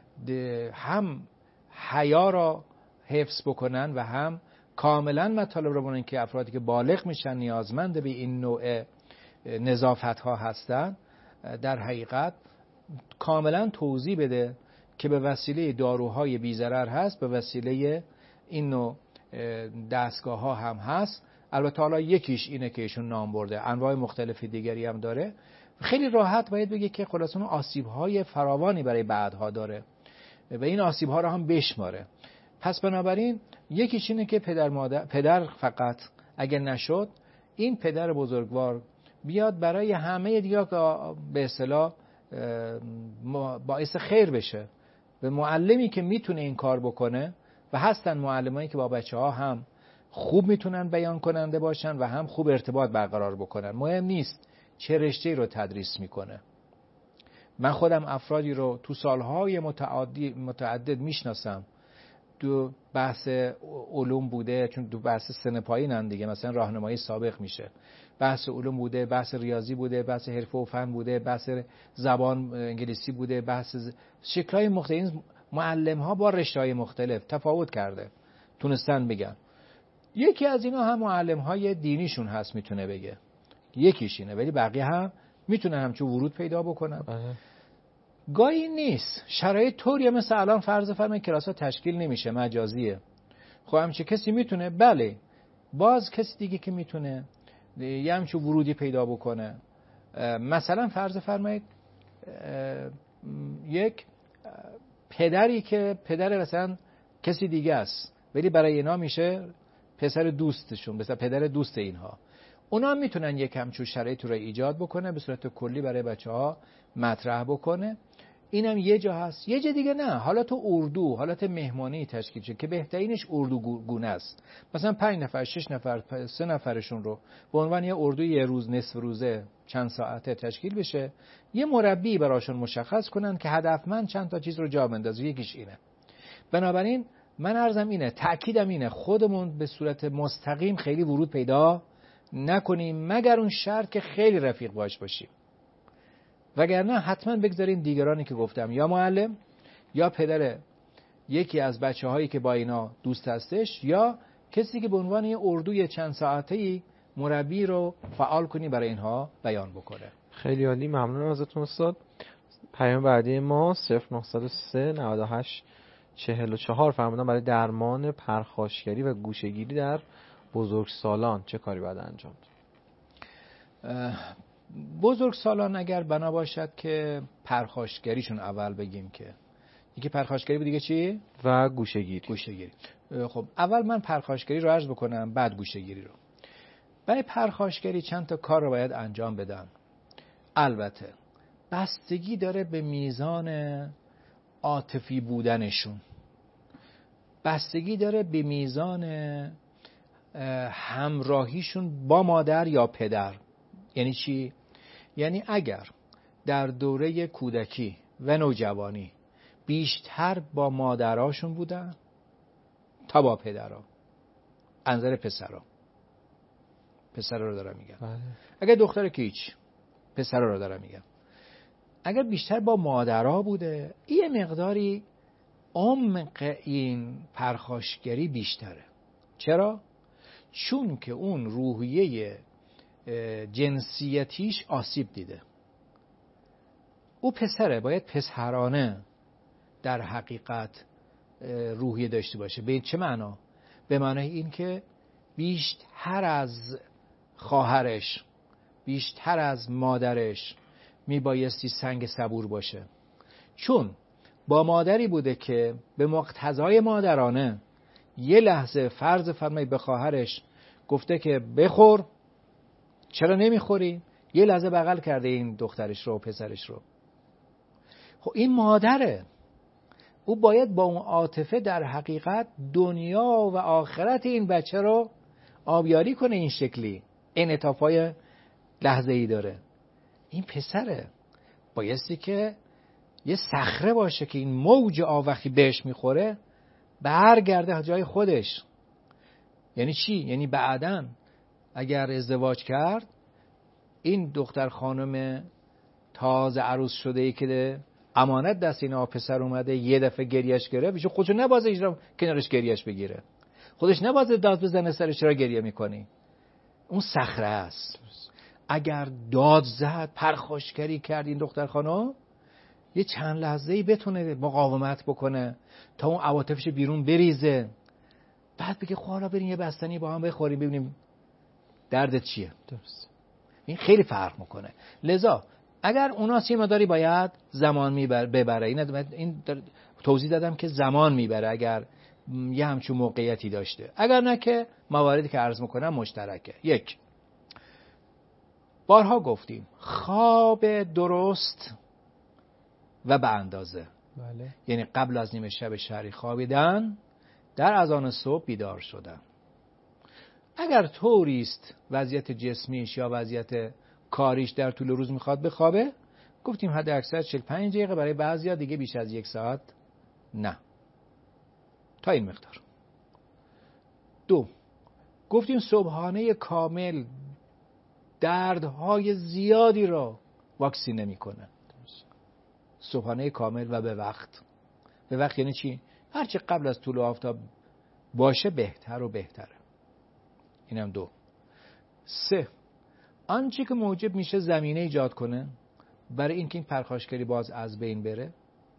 Speaker 2: هم حیا را حفظ بکنن و هم کاملا مطالب رو بکنن که افرادی که بالغ میشن نیازمند به این نوع نظافت ها هستن در حقیقت کاملا توضیح بده که به وسیله داروهای بی ضرر هست، به وسیله این نوع دستگاه ها هم هست. البته حالا یکیش اینه که ایشون نام برده، انواع مختلف دیگری هم داره. خیلی راحت باید بگه که خلاصون آسیب های فراوانی برای بعدها داره و این آسیب ها رو هم بشماره. پس بنابراین یکیش اینه که پدر مادر پدر فقط اگر نشد این پدر بزرگوار بیاد برای همه دیگه به اصطلاح باعث خیر بشه. به معلمی که میتونه این کار بکنه و هستن معلمایی که با بچه ها هم خوب میتونن بیان کننده باشن و هم خوب ارتباط برقرار بکنن. مهم نیست چه رشته‌ای رو تدریس میکنه. من خودم افرادی رو تو سالهای متعدد متعدد میشناسم، تو بحث علوم بوده، چون تو بحث سن پایینن دیگه، مثلا راهنمایی سابق میشه، بحث علوم بوده، بحث ریاضی بوده، بحث حرفه و فن بوده، بحث زبان انگلیسی بوده، بحث شکل‌های مختلف. معلم ها با رشته‌های مختلف تفاوت کرده تونستن بگن. یکی از اینا هم معلم های دینیشون هست میتونه بگه، یکیش اینه، ولی بقیه هم میتونن همچون ورود پیدا بکنن. گاهی نیست شرایط طوریه مثل الان فرض فرمایید کلاس‌ها تشکیل نمیشه، مجازیه. خب همچه کسی میتونه، بله باز کسی دیگه که میتونه یه همچون ورودی پیدا بکنه. مثلا فرض فرمایید یک پدری که پدر مثلا کسی دیگه است ولی برای اینا میشه پسر دوستشون، مثلا پدر دوست اینها، اونا هم میتونن یک همچون شرایط رو ایجاد بکنه، به صورت کلی برای بچه ها مطرح بکنه. اینم یه جا هست. یه جا دیگه نه، حالت اردو، حالت مهمانی تشکیل شه که بهترینش اردو گونه است. مثلا پنج نفر، شش نفر، سه نفرشون رو به عنوان یه اردو یه روز نصف روزه چند ساعته تشکیل بشه، یه مربی براشون مشخص کنن که هدفمند چند تا چیز رو جا بندازه. یکیش اینه. بنابراین من عرضم اینه، تأکیدم اینه، خودمون به صورت مستقیم خیلی ورود پیدا نکنیم مگر اون شرط که خیلی رفیق باش باشیم، وگرنه حتما بگذاریم دیگرانی که گفتم، یا معلم یا پدر یکی از بچه هایی که با اینا دوست هستش، یا کسی که به عنوان یه اردوی چند ساعته‌ای مربی رو فعال کنی برای اینها بیان بکنه.
Speaker 1: خیلی عالی، ممنونم ازتون استاد. پیام بعدی ما صفر نه صفر سه نود و هشت چهل و چهار فرمودن برای درمان پرخاشگری و گوشه‌گیری در بزرگسالان چه کاری باید انجام داد؟
Speaker 2: بزرگسالان اگر بنا باشد که پرخاشگریشون اول بگیم که یکی پرخاشگری بود، دیگه چی؟
Speaker 1: و گوشه‌گیری.
Speaker 2: گوشه‌گیری. خب اول من پرخاشگری رو عرض بکنم، بعد گوشه‌گیری رو. برای پرخاشگری چند تا کار رو باید انجام بدن. البته بستگی داره به میزان عاطفی بودنشون، بستگی داره به میزان همراهیشون با مادر یا پدر. یعنی چی؟ یعنی اگر در دوره کودکی و نوجوانی بیشتر با مادراشون بودن تا با پدرها، انظر پسرها، پسرها رو دارم میگم.
Speaker 1: بله.
Speaker 2: اگر دختر که هیچ، پسرها رو دارم میگم. اگر بیشتر با مادرها بوده، یه مقداری عمق این پرخاشگری بیشتره. چرا؟ چون که اون روحیه جنسیتیش آسیب دیده. او پسره، باید پسرانه در حقیقت روحیه داشته باشه. به چه معنا؟ به معنای این که بیشتر از خواهرش، بیشتر از مادرش میبایستی سنگ صبور باشه، چون با مادری بوده که به مقتضای مادرانه یه لحظه فرض فرمایید به خواهرش گفته که بخور، چرا نمیخوری؟ یه لحظه بغل کرده این دخترش رو و پسرش رو. خب این مادره، او باید با اون عاطفه در حقیقت دنیا و آخرت این بچه رو آبیاری کنه. این شکلی انعطاف‌های لحظه‌ای داره. این پسره بایستی که یه صخره باشه که این موج آب وقتی بهش میخوره برگرده جای خودش. یعنی چی؟ یعنی بعداً اگر ازدواج کرد، این دختر خانم تازه عروس شده ای که امانت دست این پسر اومده یه دفعه گریش گرفت، ایشون خودشو نبازه اجرا کنارش گریش بگیره، خودش نبازه داد بزنه سرش چرا گریه میکنی. اون صخره است. اگر داد زد، پرخاشگری کرد این دختر خانم، یه چند لحظه‌ای بتونه مقاومت بکنه تا اون عواطفش بیرون بریزه، بعد بگه خب حالا بریم یه بستنی با هم بخوریم ببینیم دردت چیه.
Speaker 1: درست.
Speaker 2: این خیلی فرق میکنه. لذا اگر اونا سیما داری باید زمان میبر ببره. این این توضیح دادم که زمان میبره اگر یه همچون موقعیتی داشته. اگر نه که مواردی که عرض میکنم مشترکه. یک، بارها گفتیم خواب درست و به اندازه.
Speaker 1: بله.
Speaker 2: یعنی قبل از نیمه شب شهری خوابیدن، در اذان صبح بیدار شدن. اگر طوریست وضعیت جسمیش یا وضعیت کاریش در طول روز میخواد بخوابه، گفتیم حد اکثر چهل و پنج دقیقه، برای بعضیا دیگه بیش از یک ساعت نه، تا این مقدار. دو، گفتیم صبحانه کامل دردهای زیادی را واکسینه میکنه. صبحانه کامل و به وقت. به وقت یعنی چی؟ هرچی قبل از طلوع آفتاب باشه بهتر و بهتره. اینم دو. سه، آنچه که موجب میشه زمینه ایجاد کنه برای اینکه این پرخاشگری باز از بین بره،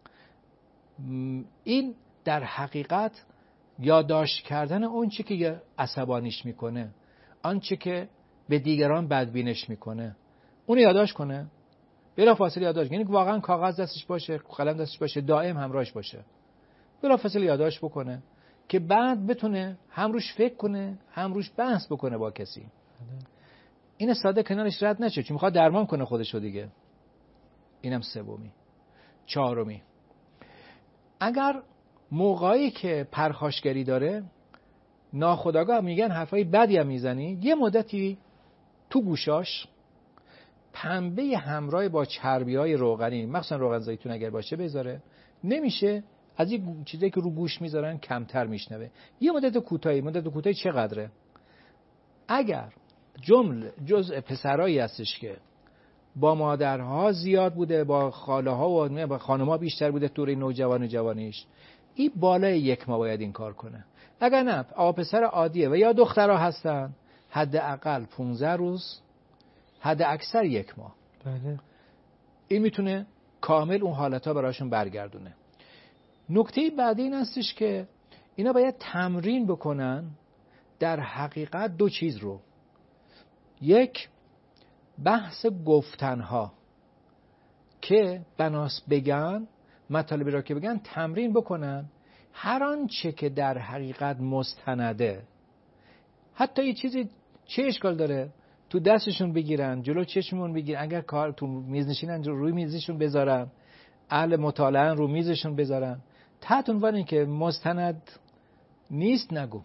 Speaker 2: این در حقیقت یادداشت کردن اون چی که عصبانیش میکنه، آنچه که به دیگران بدبینش میکنه، اون یادداشت کنه، بلافاصله یادداشت، یعنی واقعا کاغذ دستش باشه، قلم دستش باشه، دائم همراهش باشه، بلافاصله یادداشت بکنه که بعد بتونه هم روش فکر کنه هم روش بحث بکنه با کسی. این ساده کنارش رد نشه، چون میخواد درمان کنه خودشو دیگه. اینم سومی. چهارمی، اگر موقعی که پرخاشگری داره ناخودآگاه میگن حرفای بدی هم میزنی، یه مدتی تو گوشاش پنبه همراه با چربیای روغنی، مخصوصا روغن زیتون اگر باشه بذاره، نمیشه از این چیزایی که رو گوش میذارن کمتر میشنوه. یه مدت کوتاهی، مدت کوتاهی چقدره؟ اگر جمله جزء پسرایی هستش که با مادرها زیاد بوده، با خاله ها و با خانم‌ها بیشتر بوده دوره نوجوان و جوانیش، این بالای یک ماه باید این کار کنه. اگر نه آقا پسر عادیه و یا دخترها هستن، حداقل پانزده روز، حد اکثر یک ماه.
Speaker 1: بله.
Speaker 2: این میتونه کامل اون حالتها براشون برگردونه. نکته بعدی این هستش که اینا باید تمرین بکنن در حقیقت دو چیز رو. یک، بحث گفتنها که بناس بگن، مطالبی را که بگن تمرین بکنن، هر آنچه که در حقیقت مستنده، حتی یه چیزی چه اشکال داره تو دستشون بگیرن، جلو چشمون بگیرن، اگر کار تو میز نشینن روی میزشون بذارن، اهل مطالعه رو میزشون بذارن، تحت عنوان این که مستند نیست نگو.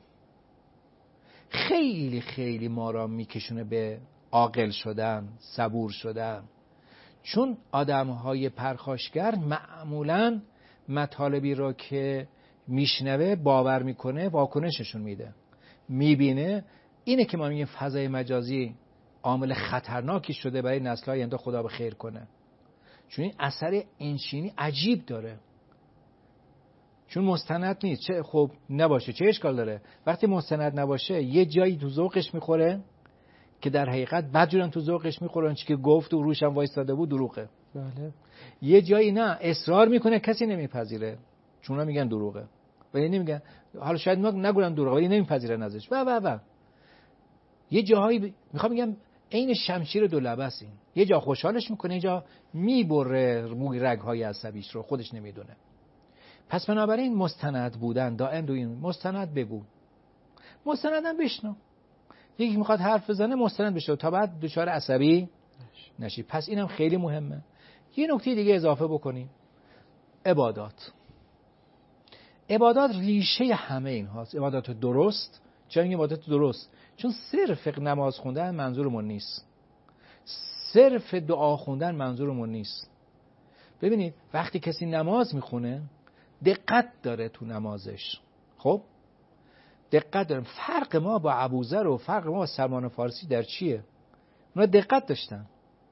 Speaker 2: خیلی خیلی ما را میکشونه به عاقل شدن، صبور شدن. چون آدم‌های پرخاشگر معمولاً مطالبی را که میشنوه باور میکنه، واکنششون میده، میبینه. اینه که ما میگیم فضای مجازی عامل خطرناکی شده برای نسل‌های آینده، خدا به خیر کنه. چون این اثر انشینی عجیب داره. چون مستند نیست، چه خب نباشه چه اشکال داره؟ وقتی مستند نباشه یه جایی تو ذوقش میخوره که در حقیقت بدجورن تو ذوقش میخوره، چی که گفت و روش هم وایستاده بود دروغه.
Speaker 1: بله.
Speaker 2: یه جایی نه، اصرار میکنه کسی نمیپذیره، چون میگن دروغه، ولی نمیگن. حالا شاید نگورن دروغ ولی نمیپذیرن ازش و و و یه جاهایی ب... میخوام بگم عین شمشیر دو لبه است. این یه جا خوشحالش میکنه، یه جا میبره موی رگ‌های عصبیش رو، خودش نمیدونه. پس بنابراین مستند بودن دائم دو این مستند بگو، مستندم بشنو. یکی میخواد حرف بزنه مستند بشو تا بعد دچار عصبی نشی. پس اینم خیلی مهمه. یه نکته دیگه اضافه بکنیم، عبادات. عبادات ریشه همه این هاست. عبادات درست. چرا این عبادات درست؟ چون صرف نماز خوندن منظورمون نیست، صرف دعا خوندن منظورمون نیست. ببینید وقتی کسی نماز میخونه دقت داره تو نمازش، خب دقت داره. فرق ما با ابوذر و فرق ما با سلمان فارسی در چیه؟ اونا دقت داشتن.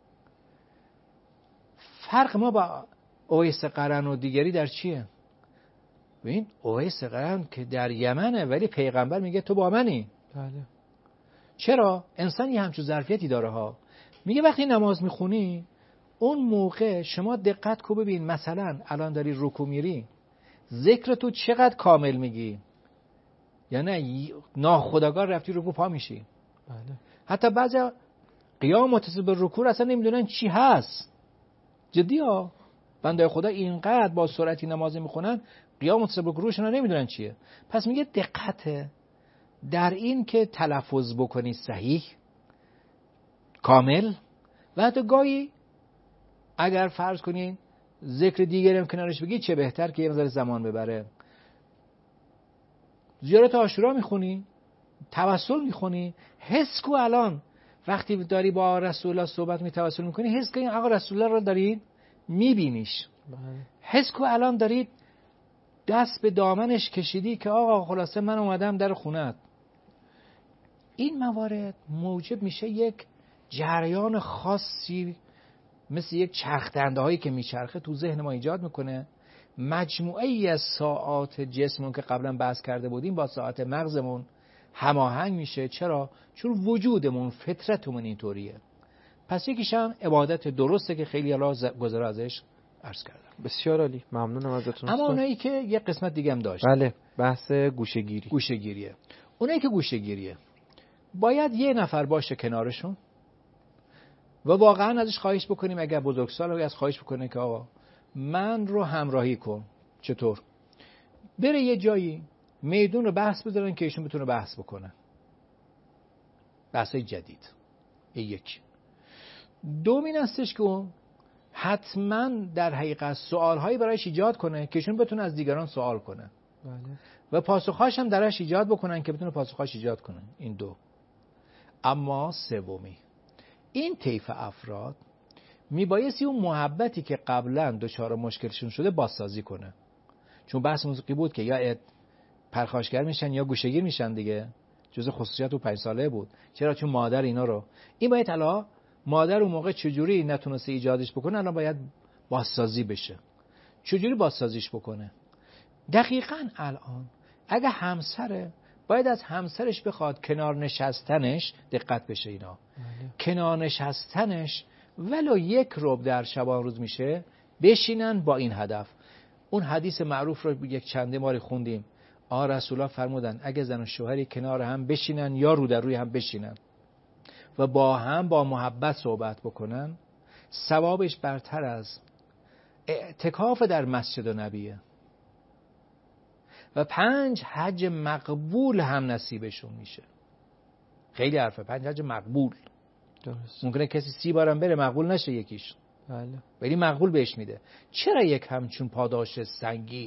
Speaker 2: فرق ما با اویس قرن و دیگری در چیه؟ ببین اویس قرن که در یمنه ولی پیغمبر میگه تو با منی.
Speaker 1: بله.
Speaker 2: چرا؟ انسان یه همچون ظرفیتی داره ها. میگه وقتی نماز میخونی اون موقع شما دقت کو ببین، مثلا الان داری رکوع میری ذکر تو چقدر کامل میگی، یعنی ناخودآگاه رفتی رکوع پا میشی.
Speaker 1: بله.
Speaker 2: حتی بعضی قیام متصل به رکوع اصلا نمیدونن چی هست. جدی ها، بنده خدا اینقدر با سرعتی نماز میخونن قیام متصل به رکوعشون نمیدونن چیه. پس میگه دقت در این که تلفظ بکنی صحیح کامل، و حتی گاهی اگر فرض کنین ذکر دیگری هم کنارش بگی چه بهتر که یه مقدار زمان ببره. زیارت عاشورا میخونی، توسل میخونی، حس کو الان وقتی داری با رسول الله صحبت می توسل میکنی حس کو این آقا رسول الله رو دارید میبینیش. حس کو الان دارید دست به دامنش کشیدی که آقا خلاصه من اومدم در خونت. این موارد موجب میشه یک جریان خاصی مثل یک چرخ دنده هایی که میچرخه تو ذهن ما ایجاد میکنه. مجموعه ای از ساعات جسممون که قبلا بحث کرده بودیم با ساعات مغزمون هماهنگ میشه. چرا؟ چون وجودمون فطرتمون اینطوریه. پس یکیش هم عبادت درسته که خیلی حالا گذرا ازش عرض کردم.
Speaker 1: بسیار عالی، ممنونم ازتون.
Speaker 2: اما اونایی که یه قسمت دیگه هم داشت،
Speaker 1: بله، بحث گوشه‌گیری.
Speaker 2: گوشه‌گیریه. اونایی که گوشه‌گیریه باید یه نفر باشه کنارشون و واقعا ازش خواهش بکنیم، اگر بزرگسال از خواهش بکنه که آقا من رو همراهی کن. چطور؟ بره یه جایی میدون رو بحث بذارن که ایشون بتونه بحث بکنه، بحثای جدید. یک دوم این هستش که حتما در حقیقت سوالهایی برایش ایجاد کنه که ایشون بتونه از دیگران سوال کنه.
Speaker 1: بله.
Speaker 2: و پاسخهاش هم درش ایجاد بکنن که بتونه پاسخهاش ایجاد کنه. این دو. اما سومی، این طیف افراد میبایستی اون محبتی که قبلا دچار مشکلشون شده بازسازی کنه. چون بحث موسیقی بود که یا پرخاشگر میشن یا گوشه‌گیر میشن دیگه، جزء خصوصیات او پنج ساله بود. چرا؟ چون مادر اینا رو این باید حالا مادر اون موقع چجوری نتونسته ایجادش بکنه، الان باید بازسازی بشه. چجوری بازسازیش بکنه؟ دقیقاً الان اگه همسره باید از همسرش بخواد کنار نشستنش دقت بشه. اینا بله. کنار نشستنش ولو یک ربع در شبان روز میشه بشینن با این هدف. اون حدیث معروف رو یک چنده ماری خوندیم. آ رسول الله فرمودن اگه زن و شوهری کنار هم بشینن یا رو در روی هم بشینن و با هم با محبت صحبت بکنن، ثوابش برتر از اعتکاف در مسجد نبیه و پنج حج مقبول هم نصیبشون میشه. خیلی حرفه، پنج حج مقبول. درست. ممکنه کسی سی بارم بره مقبول نشه یکیش،
Speaker 1: بله،
Speaker 2: ولی مقبول بهش میده. چرا یک همچون پاداش سنگین؟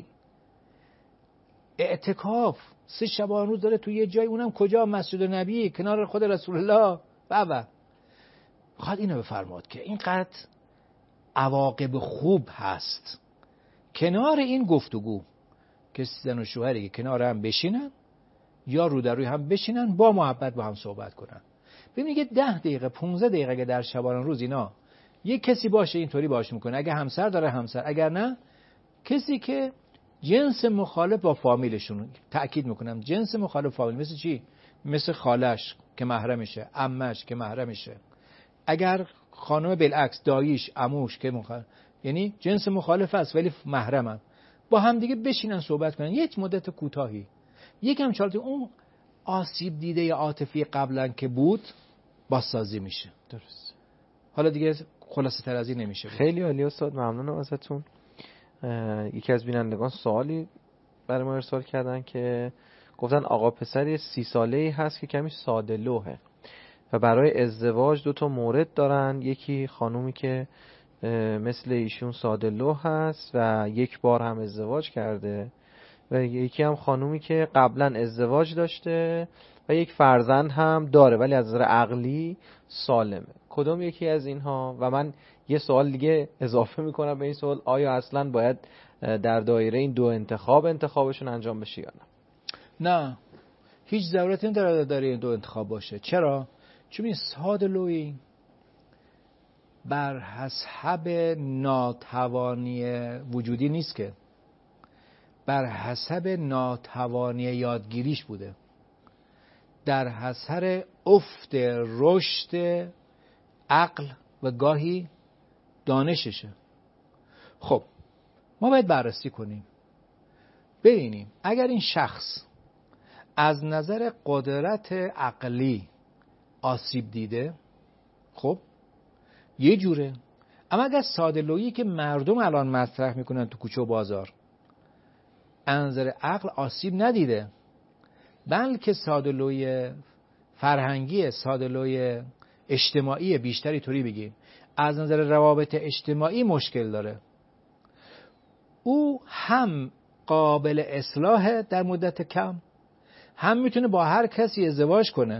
Speaker 2: اعتکاف سه شبان روز داره توی یه جای، اونم کجا؟ مسجد نبی کنار خود رسول الله. بابا خواهد اینو بفرماد که اینقدر عواقب خوب هست کنار این گفتگو که زن و شوهری که کنار هم بشینن یا رو در روی هم بشینن با محبت با هم صحبت کنن. ببینید ده دقیقه پونزده دقیقه اگه در شبان روز اینا یک کسی باشه اینطوری باش میکنه، اگه همسر داره همسر، اگر نه کسی که جنس مخالف با فامیلشون، تأکید میکنم جنس مخالف فامیل، مثل چی؟ مثل خالش که محرمشه، عمش که محرمشه، اگر خانم بالعکس داییش، عموش که مخالف، یعنی جنس مخالف است ولی محرمن. با هم دیگه بشینن صحبت کنن یک مدت کوتاهی، یکم چالت اون آسیب دیده عاطفی قبلا که بود بازسازی میشه.
Speaker 1: درست.
Speaker 2: حالا دیگه خلاصه تر از این نمیشه بود.
Speaker 1: خیلی عالی استاد، ممنونم ازتون. یکی از بینندگان سوالی برای ما ارسال کردن که گفتن آقا پسری سی ساله‌ای هست که کمی ساده لوحه و برای ازدواج دو تا مورد دارن، یکی خانومی که مثل ایشون ساده لوح هست و یک بار هم ازدواج کرده و یکی هم خانومی که قبلا ازدواج داشته و یک فرزند هم داره ولی از نظر عقلی سالمه. کدوم یکی از اینها؟ و من یه سوال دیگه اضافه میکنم به این سوال، آیا اصلا باید در دایره این دو انتخاب انتخابشون انجام بشه یا نه؟
Speaker 2: نه، هیچ ضرورتی نداره در این دو انتخاب باشه. چرا؟ چون این ساده لوحی بر حسب ناتوانی وجودی نیست که، بر حسب ناتوانی یادگیریش بوده، در حسب افت رشد عقل و گاهی دانششه. خب ما باید بررسی کنیم ببینیم اگر این شخص از نظر قدرت عقلی آسیب دیده، خب یه جوره. اما اگر ساده لوحی که مردم الان مطرح میکنن تو کوچه و بازار از نظر عقل آسیب ندیده، بلکه ساده لوحی فرهنگی، ساده لوحی اجتماعی، بیشتری طوری بگیم از نظر روابط اجتماعی مشکل داره، او هم قابل اصلاح در مدت کم، هم میتونه با هر کسی ازدواج کنه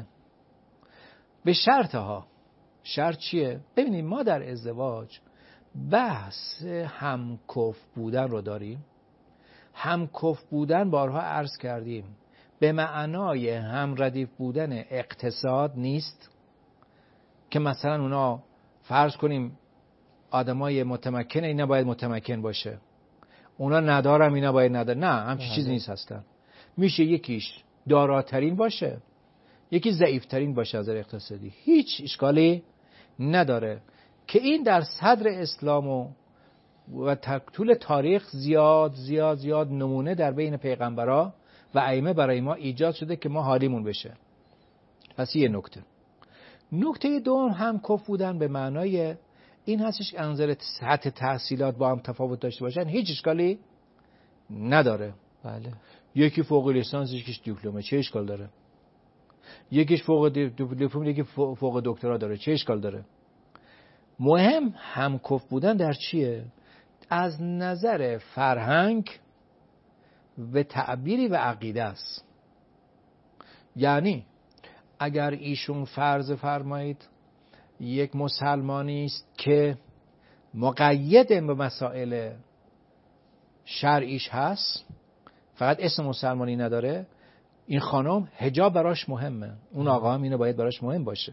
Speaker 2: به شرط ها. شرط چیه؟ ببینید ما در ازدواج بحث همکف بودن رو داریم. همکف بودن بارها عرض کردیم به معنای هم ردیف بودن اقتصاد نیست که مثلا اونا فرض کنیم آدمای متمکنه اینا باید متمکن باشه، اونا ندارم اینا باید نداره، نه همچین چیزی نیست هستن. میشه یکیش داراترین باشه یکی ضعیفترین باشه از نظر اقتصادی، هیچ اشکالی نداره که این در صدر اسلام و و طول تاریخ زیاد زیاد زیاد نمونه در بین پیغمبرا و ائمه برای ما ایجاد شده که ما حالیمون بشه. پس یه نکته. نکته دوم هم کف بودن به معنای این هستش که انظر سطح تحصیلات با هم تفاوت داشته باشن هیچ اشکالی نداره.
Speaker 1: بله.
Speaker 2: یکی فوق لیسانس یکیش دیپلمه، چه اشکال داره؟ یکیش فوق دیپلم یکی فوق دکترا داره، چه اشکال داره؟ مهم همکف بودن در چیه؟ از نظر فرهنگ و تعبیری و عقیده است. یعنی اگر ایشون فرض فرمایید یک مسلمانی است که مقید به مسائل شرعیش هست، فقط اسم مسلمانی نداره، این خانم حجاب براش مهمه، اون آقا هم اینو باید براش مهم باشه.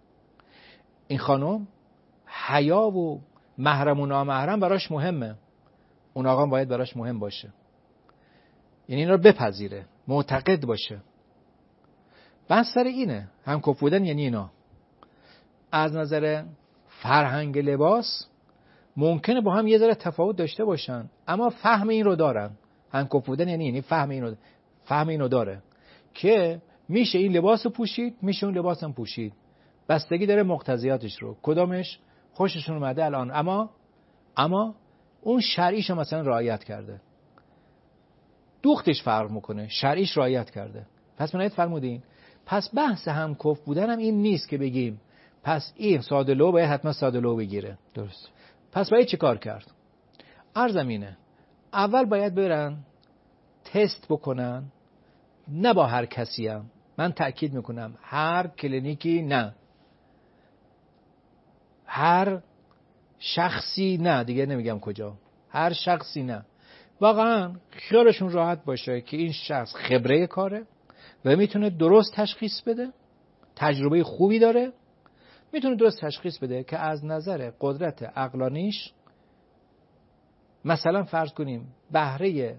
Speaker 2: این خانم حیا و محرم و نامحرم براش مهمه، اون آقا هم باید براش مهم باشه. یعنی این رو بپذیره، معتقد باشه. بس سر اینه هم کف بودن. یعنی اینا از نظر فرهنگ لباس ممکنه با هم یه ذره تفاوت داشته باشن اما فهم این رو دارن. هم کف بودن یعنی یعنی فهم این رو فهم این رو داره که میشه این لباس رو پوشید، میشه اون لباس هم پوشید، بستگی داره مقتضیاتش رو کدامش خوششون اومده الان، اما اما اون شرعیش رو مثلا رعایت کرده، دوختش فرق میکنه، شرعیش رعایت کرده. پس منایت فرمودین. پس بحث هم کف بودن هم این نیست که بگیم پس این ساده لو باید حتما ساده لو بگیره.
Speaker 1: درست.
Speaker 2: پس باید چه کار کرد؟ عرضم اینه، اول باید برن تست بکنن، نه با هر کسی هم. من تأکید میکنم هر کلینیکی نه، هر شخصی نه، دیگه نمیگم کجا، هر شخصی نه. واقعا خیالشون راحت باشه که این شخص خبره کاره و میتونه درست تشخیص بده، تجربه خوبی داره، میتونه درست تشخیص بده که از نظر قدرت عقلانیش مثلا فرض کنیم بهره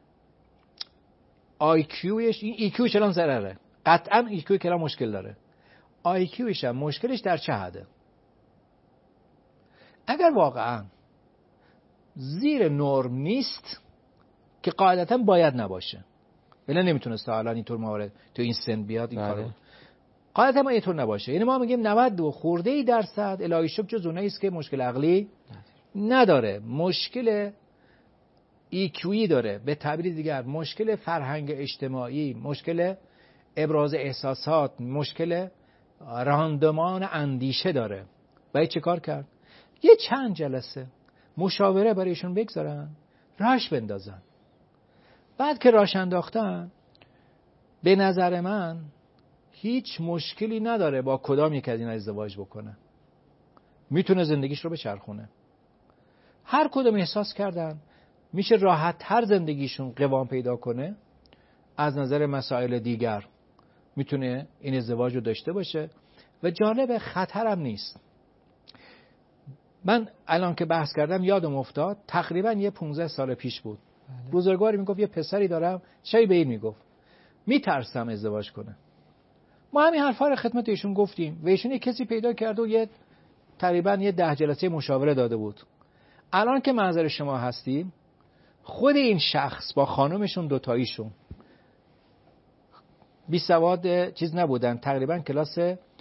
Speaker 2: آی کیوش، این ای کیوش الان ضرره، قطعا ای کیو کلا مشکل داره، آی کیوش هم مشکلش در چه حده؟ اگر واقعا زیر نرم نیست که قاعدتا باید نباشه، ولی نمیتونست تا الان اینطور موارد تو این سن بیاد این کارو. قاعدتا ما اینطور نباشه. یعنی ما میگیم نود و خورده ای درصد الهی شکر جز اونایی است که مشکل عقلی نداره، مشکل ایکیویی داره، به تعبیر دیگر مشکل فرهنگ اجتماعی، مشکل ابراز احساسات، مشکل راندمان اندیشه داره. باید چه کار کرد؟ یه چند جلسه مشاوره برایشون بگذارن، راش بندازن. بعد که راش انداختن، به نظر من هیچ مشکلی نداره با کدام یک از این ازدواج بکنه، میتونه زندگیش رو بچرخونه. هر کدوم احساس کردن میشه راحت تر زندگیشون قوام پیدا کنه، از نظر مسائل دیگر میتونه این ازدواج رو داشته باشه و جالب خطرم نیست. من الان که بحث کردم یادم افتاد تقریبا یه پونزده سال پیش بود. بله. بزرگواری میگفت یه پسری دارم، چی به این میگفت میترسم ازدواج کنه. ما همین حرفا رو خدمت ایشون گفتیم و ایشون یه کسی پیدا کرد و یه تقریبا یه ده جلسه مشاوره داده بود. الان که منظر شما هستیم، خود این شخص با خانمشون دوتاییشون بی سواد چیز نبودن، تقریبا کلاس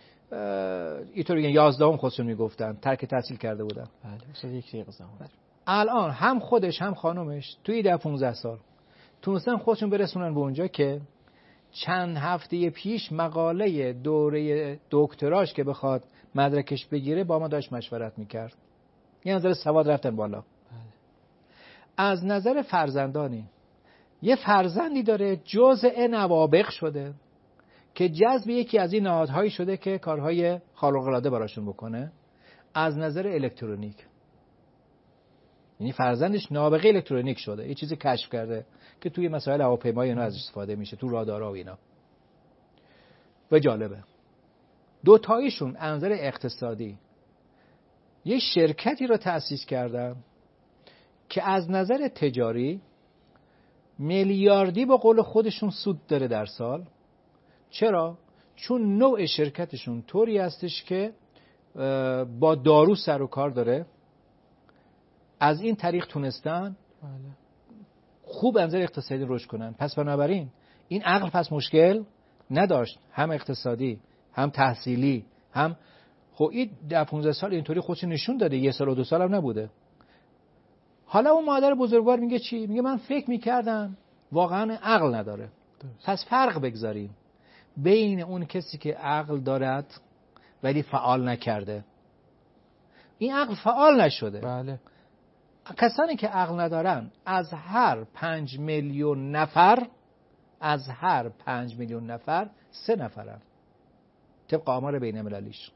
Speaker 2: اینطور میگن یازدهم خودشون میگفتن، ترک تحصیل کرده بودن.
Speaker 1: بله یک دقیقه زمان.
Speaker 2: الان هم خودش هم خانمش توی ده پانزده سال تونستن خودشون برسونن به اونجا که چند هفته پیش مقاله دوره دکتراش که بخواد مدرکش بگیره با ما داشت مشورت میکرد. یه نظر سواد رفتن بالا. بله. از نظر فرزندانی یه فرزندی داره جزء نوابغ شده که جذب یکی از این نهادهایی شده که کارهای خارق‌العاده براشون بکنه از نظر الکترونیک. یعنی فرزندش نابغه الکترونیک شده، یه چیزی کشف کرده که توی مسائل هواپیمایی اینا ازش استفاده میشه، تو رادارها و اینا. و جالبه دو تایشون از نظر اقتصادی یه شرکتی رو تأسیس کردن که از نظر تجاری میلیاردی به قول خودشون سود داره در سال. چرا؟ چون نوع شرکتشون طوری هستش که با دارو سر و کار داره. از این طریق تونستن خوب از نظر اقتصادی رشد کنن. پس بنابراین این عقل پس مشکل نداشت، هم اقتصادی هم تحصیلی هم خب این در پانزده سال اینطوری خودش نشون داده، یه سال و دو سال هم نبوده. حالا اون مادر بزرگوار میگه چی؟ میگه من فکر میکردم واقعا عقل نداره. پس فرق بگذاریم بین اون کسی که عقل دارد ولی فعال نکرده. این عقل فعال نشده.
Speaker 1: بله.
Speaker 2: کسانی که عقل ندارن از هر پنج میلیون نفر از هر پنج میلیون نفر سه نفرن طبق آمار بین المللیش.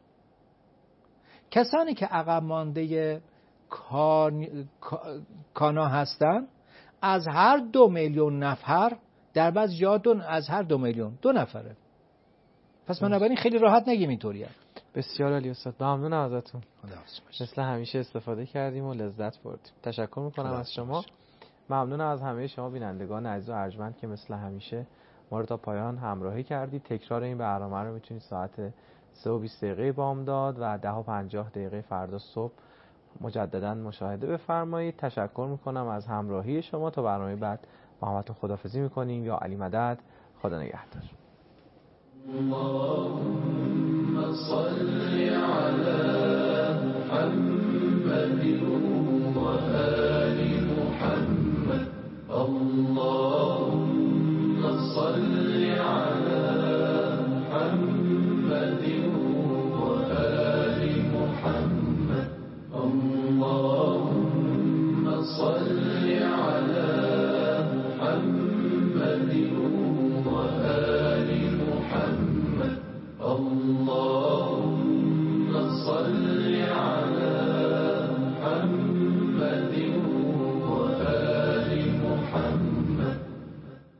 Speaker 2: کسانی که عقب مانده کان... کانا هستن از هر دو میلیون نفر در بعض جا دو از هر دو میلیون دو نفره. پس بنابراین خیلی راحت نگیم اینطوریه.
Speaker 1: بسیار عالی استاد، ممنونم ازتون. مثل همیشه استفاده کردیم و لذت بردیم. تشکر میکنم از شما. ممنونم از همه شما بینندگان عزیز و ارجمند که مثل همیشه ما رو تا پایان همراهی کردید. تکرار این برنامه رو میتونید ساعت سه و بیست دقیقه بامداد و ده و پنجاه دقیقه فردا صبح مجددا مشاهده بفرمایید. تشکر میکنم از همراهی شما. تا برنامه بعد با همتون خداحافظی میکنیم. یا علی مدد، خدا نگهدار. اللهم صل على محمد و آل محمد. اللهم صل على محمد و آل محمد. اللهم صل